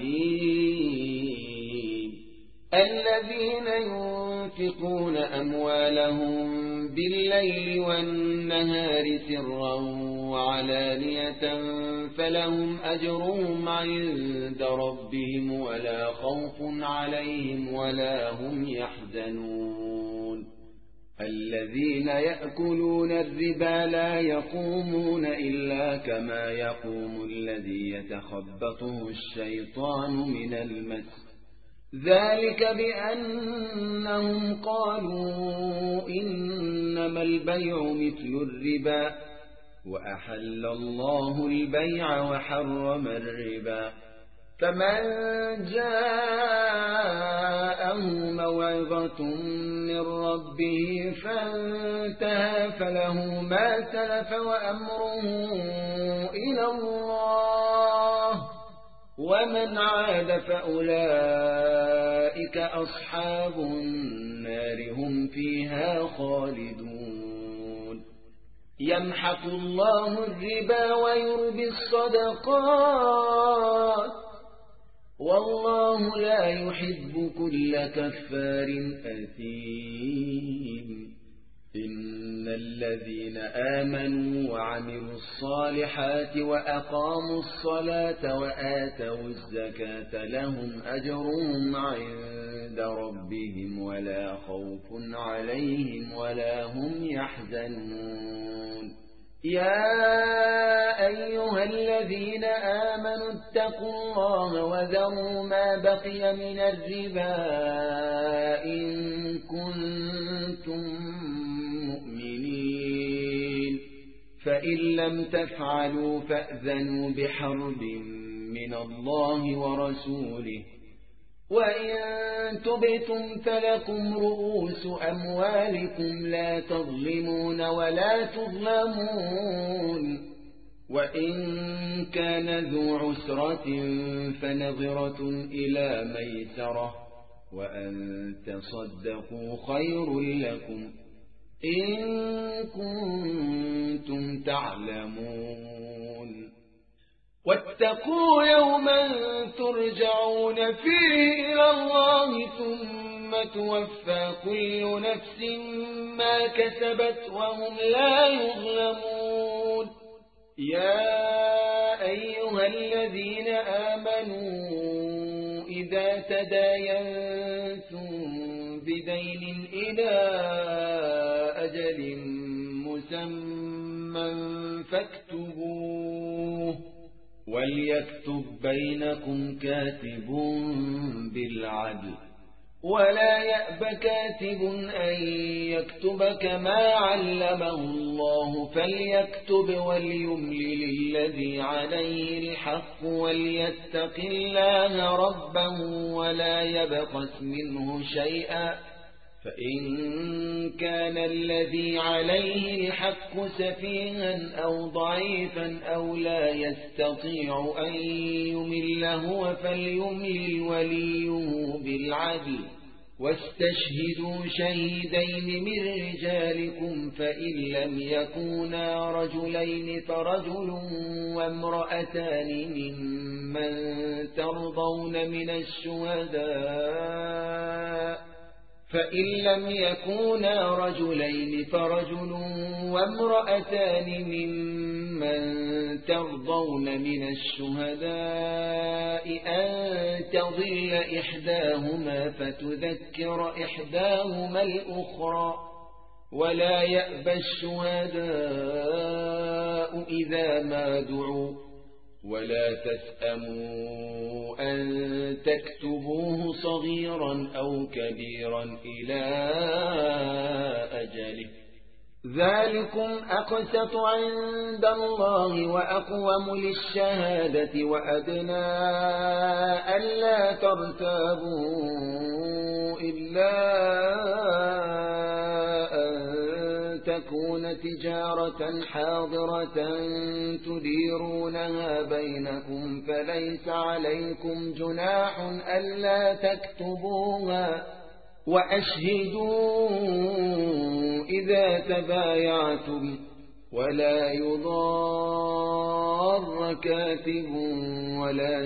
عليم الذين ينفقون أموالهم بالليل والنهار سرا وعلانية فلهم أجرهم عند ربهم ولا خوف عليهم ولا هم يحزنون الذين يأكلون الربا لا يقومون إلا كما يقوم الذي يتخبطه الشيطان من المس ذلك بأنهم قالوا إنما البيع مثل الربا وأحل الله البيع وحرم الربا فمن جاءه موعظة من ربه فانتهى فله ما سلف وأمره إلى الله ومن عاد فأولئك أصحاب النار هم فيها خالدون يمحق الله الربا ويربي الصدقات والله لا يحب كل كفار أثيم إن الذين آمنوا وعملوا الصالحات وأقاموا الصلاة وآتوا الزكاة لهم أجرهم عند ربهم ولا خوف عليهم ولا هم يحزنون يا أيها الذين آمنوا اتقوا الله وذروا ما بقي من الربا إن كنتم مؤمنين فإن لم تفعلوا فأذنوا بحرب من الله ورسوله وإن تبتم فلكم رؤوس أموالكم لا تظلمون ولا تظلمون وإن كان ذو عسرة فنظرة إلى ميسرة وأن تصدقوا خير لكم إن كنتم تعلمون واتقوا يوما ترجعون فيه إلى الله ثم توفى كل نفس ما كسبت وهم لا يظلمون يا أيها الذين آمنوا إذا تداينتم بدين إلى أجل مسمى فاكتبوه وليكتب بينكم كاتب بالعدل ولا يأب كاتب أن يكتب كما علمه الله فليكتب وليملل الذي عليه الحق وليتق الله ربه ولا يبخس منه شيئا فإن كان الذي عليه الحق سفيها أو ضعيفا أو لا يستطيع أن يمل هو فليملل وليه بالعدل واستشهدوا شهيدين من رجالكم فإن لم يكونا رجلين فرجل وامرأتان ممن ترضون من الشهداء فإن لم يكونا رجلين فرجل وامرأتان ممن ترضون من الشهداء أن تضل إحداهما فتذكر إحداهما الأخرى ولا يأبى الشهداء إذا ما دعوا ولا تسأموا أن تكتبوه صغيرا أو كبيرا إلى أجله ذلكم أقسط عند الله وأقوم للشهادة وأدنى ألا ترتابوا إلا تكون تجارة حاضرة تديرونها بينكم فليس عليكم جناح ألا تكتبوها وأشهدوا إذا تبايعتم ولا يضار كاتب ولا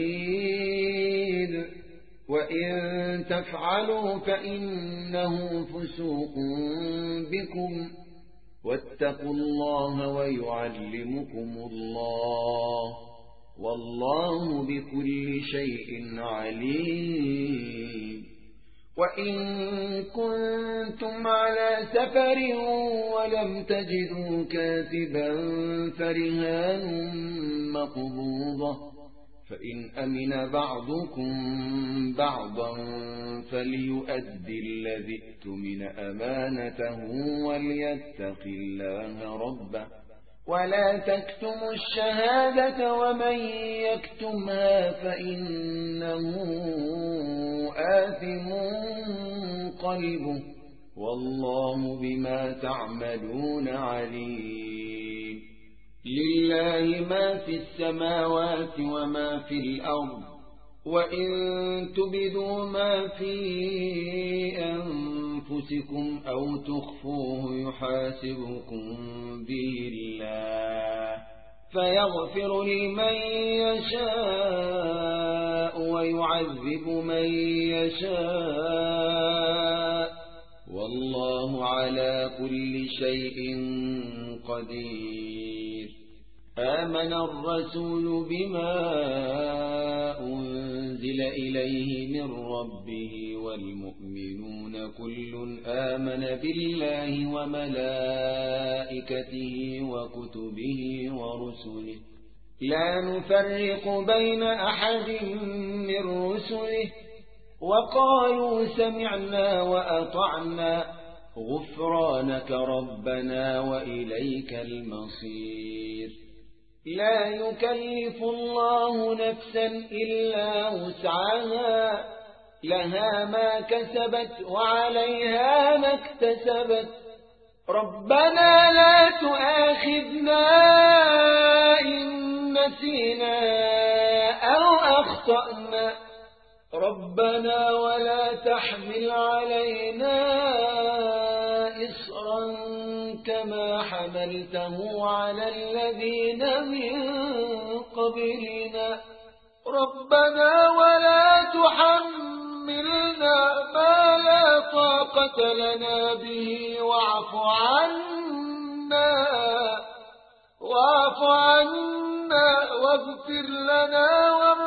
شهيد وإن تفعلوا فإنه فسوق بكم واتقوا الله ويعلمكم الله والله بكل شيء عليم وإن كنتم على سفر ولم تجدوا كاتبا فرهان مقبوضة فإن أمن بعضكم بعضا فليؤدي الذي ائتمن أمانته وليتق الله ربه ولا تكتموا الشهادة ومن يكتمها فإنه آثم قلبه والله بما تعملون عليم لله ما في السماوات وما في الأرض وإن تبدوا ما في أنفسكم أو تخفوه يحاسبكم به الله فيغفر لمن يشاء ويعذب من يشاء والله على كل شيء قدير آمن الرسول بما أنزل إليه من ربه والمؤمنون كل آمن بالله وملائكته وكتبه ورسله لا نفرق بين أحد من رسله وقالوا سمعنا وأطعنا غفرانك ربنا وإليك المصير لا يكلف الله نفسا إلا وسعها لها ما كسبت وعليها ما اكتسبت ربنا لا تؤاخذنا إن نسينا أو أخطأنا ربنا ولا تحمل علينا إصرا كما حملته على الذين من قبلنا ربنا ولا تحملنا ما لا طاقة لنا به واعف عنا واغفر لنا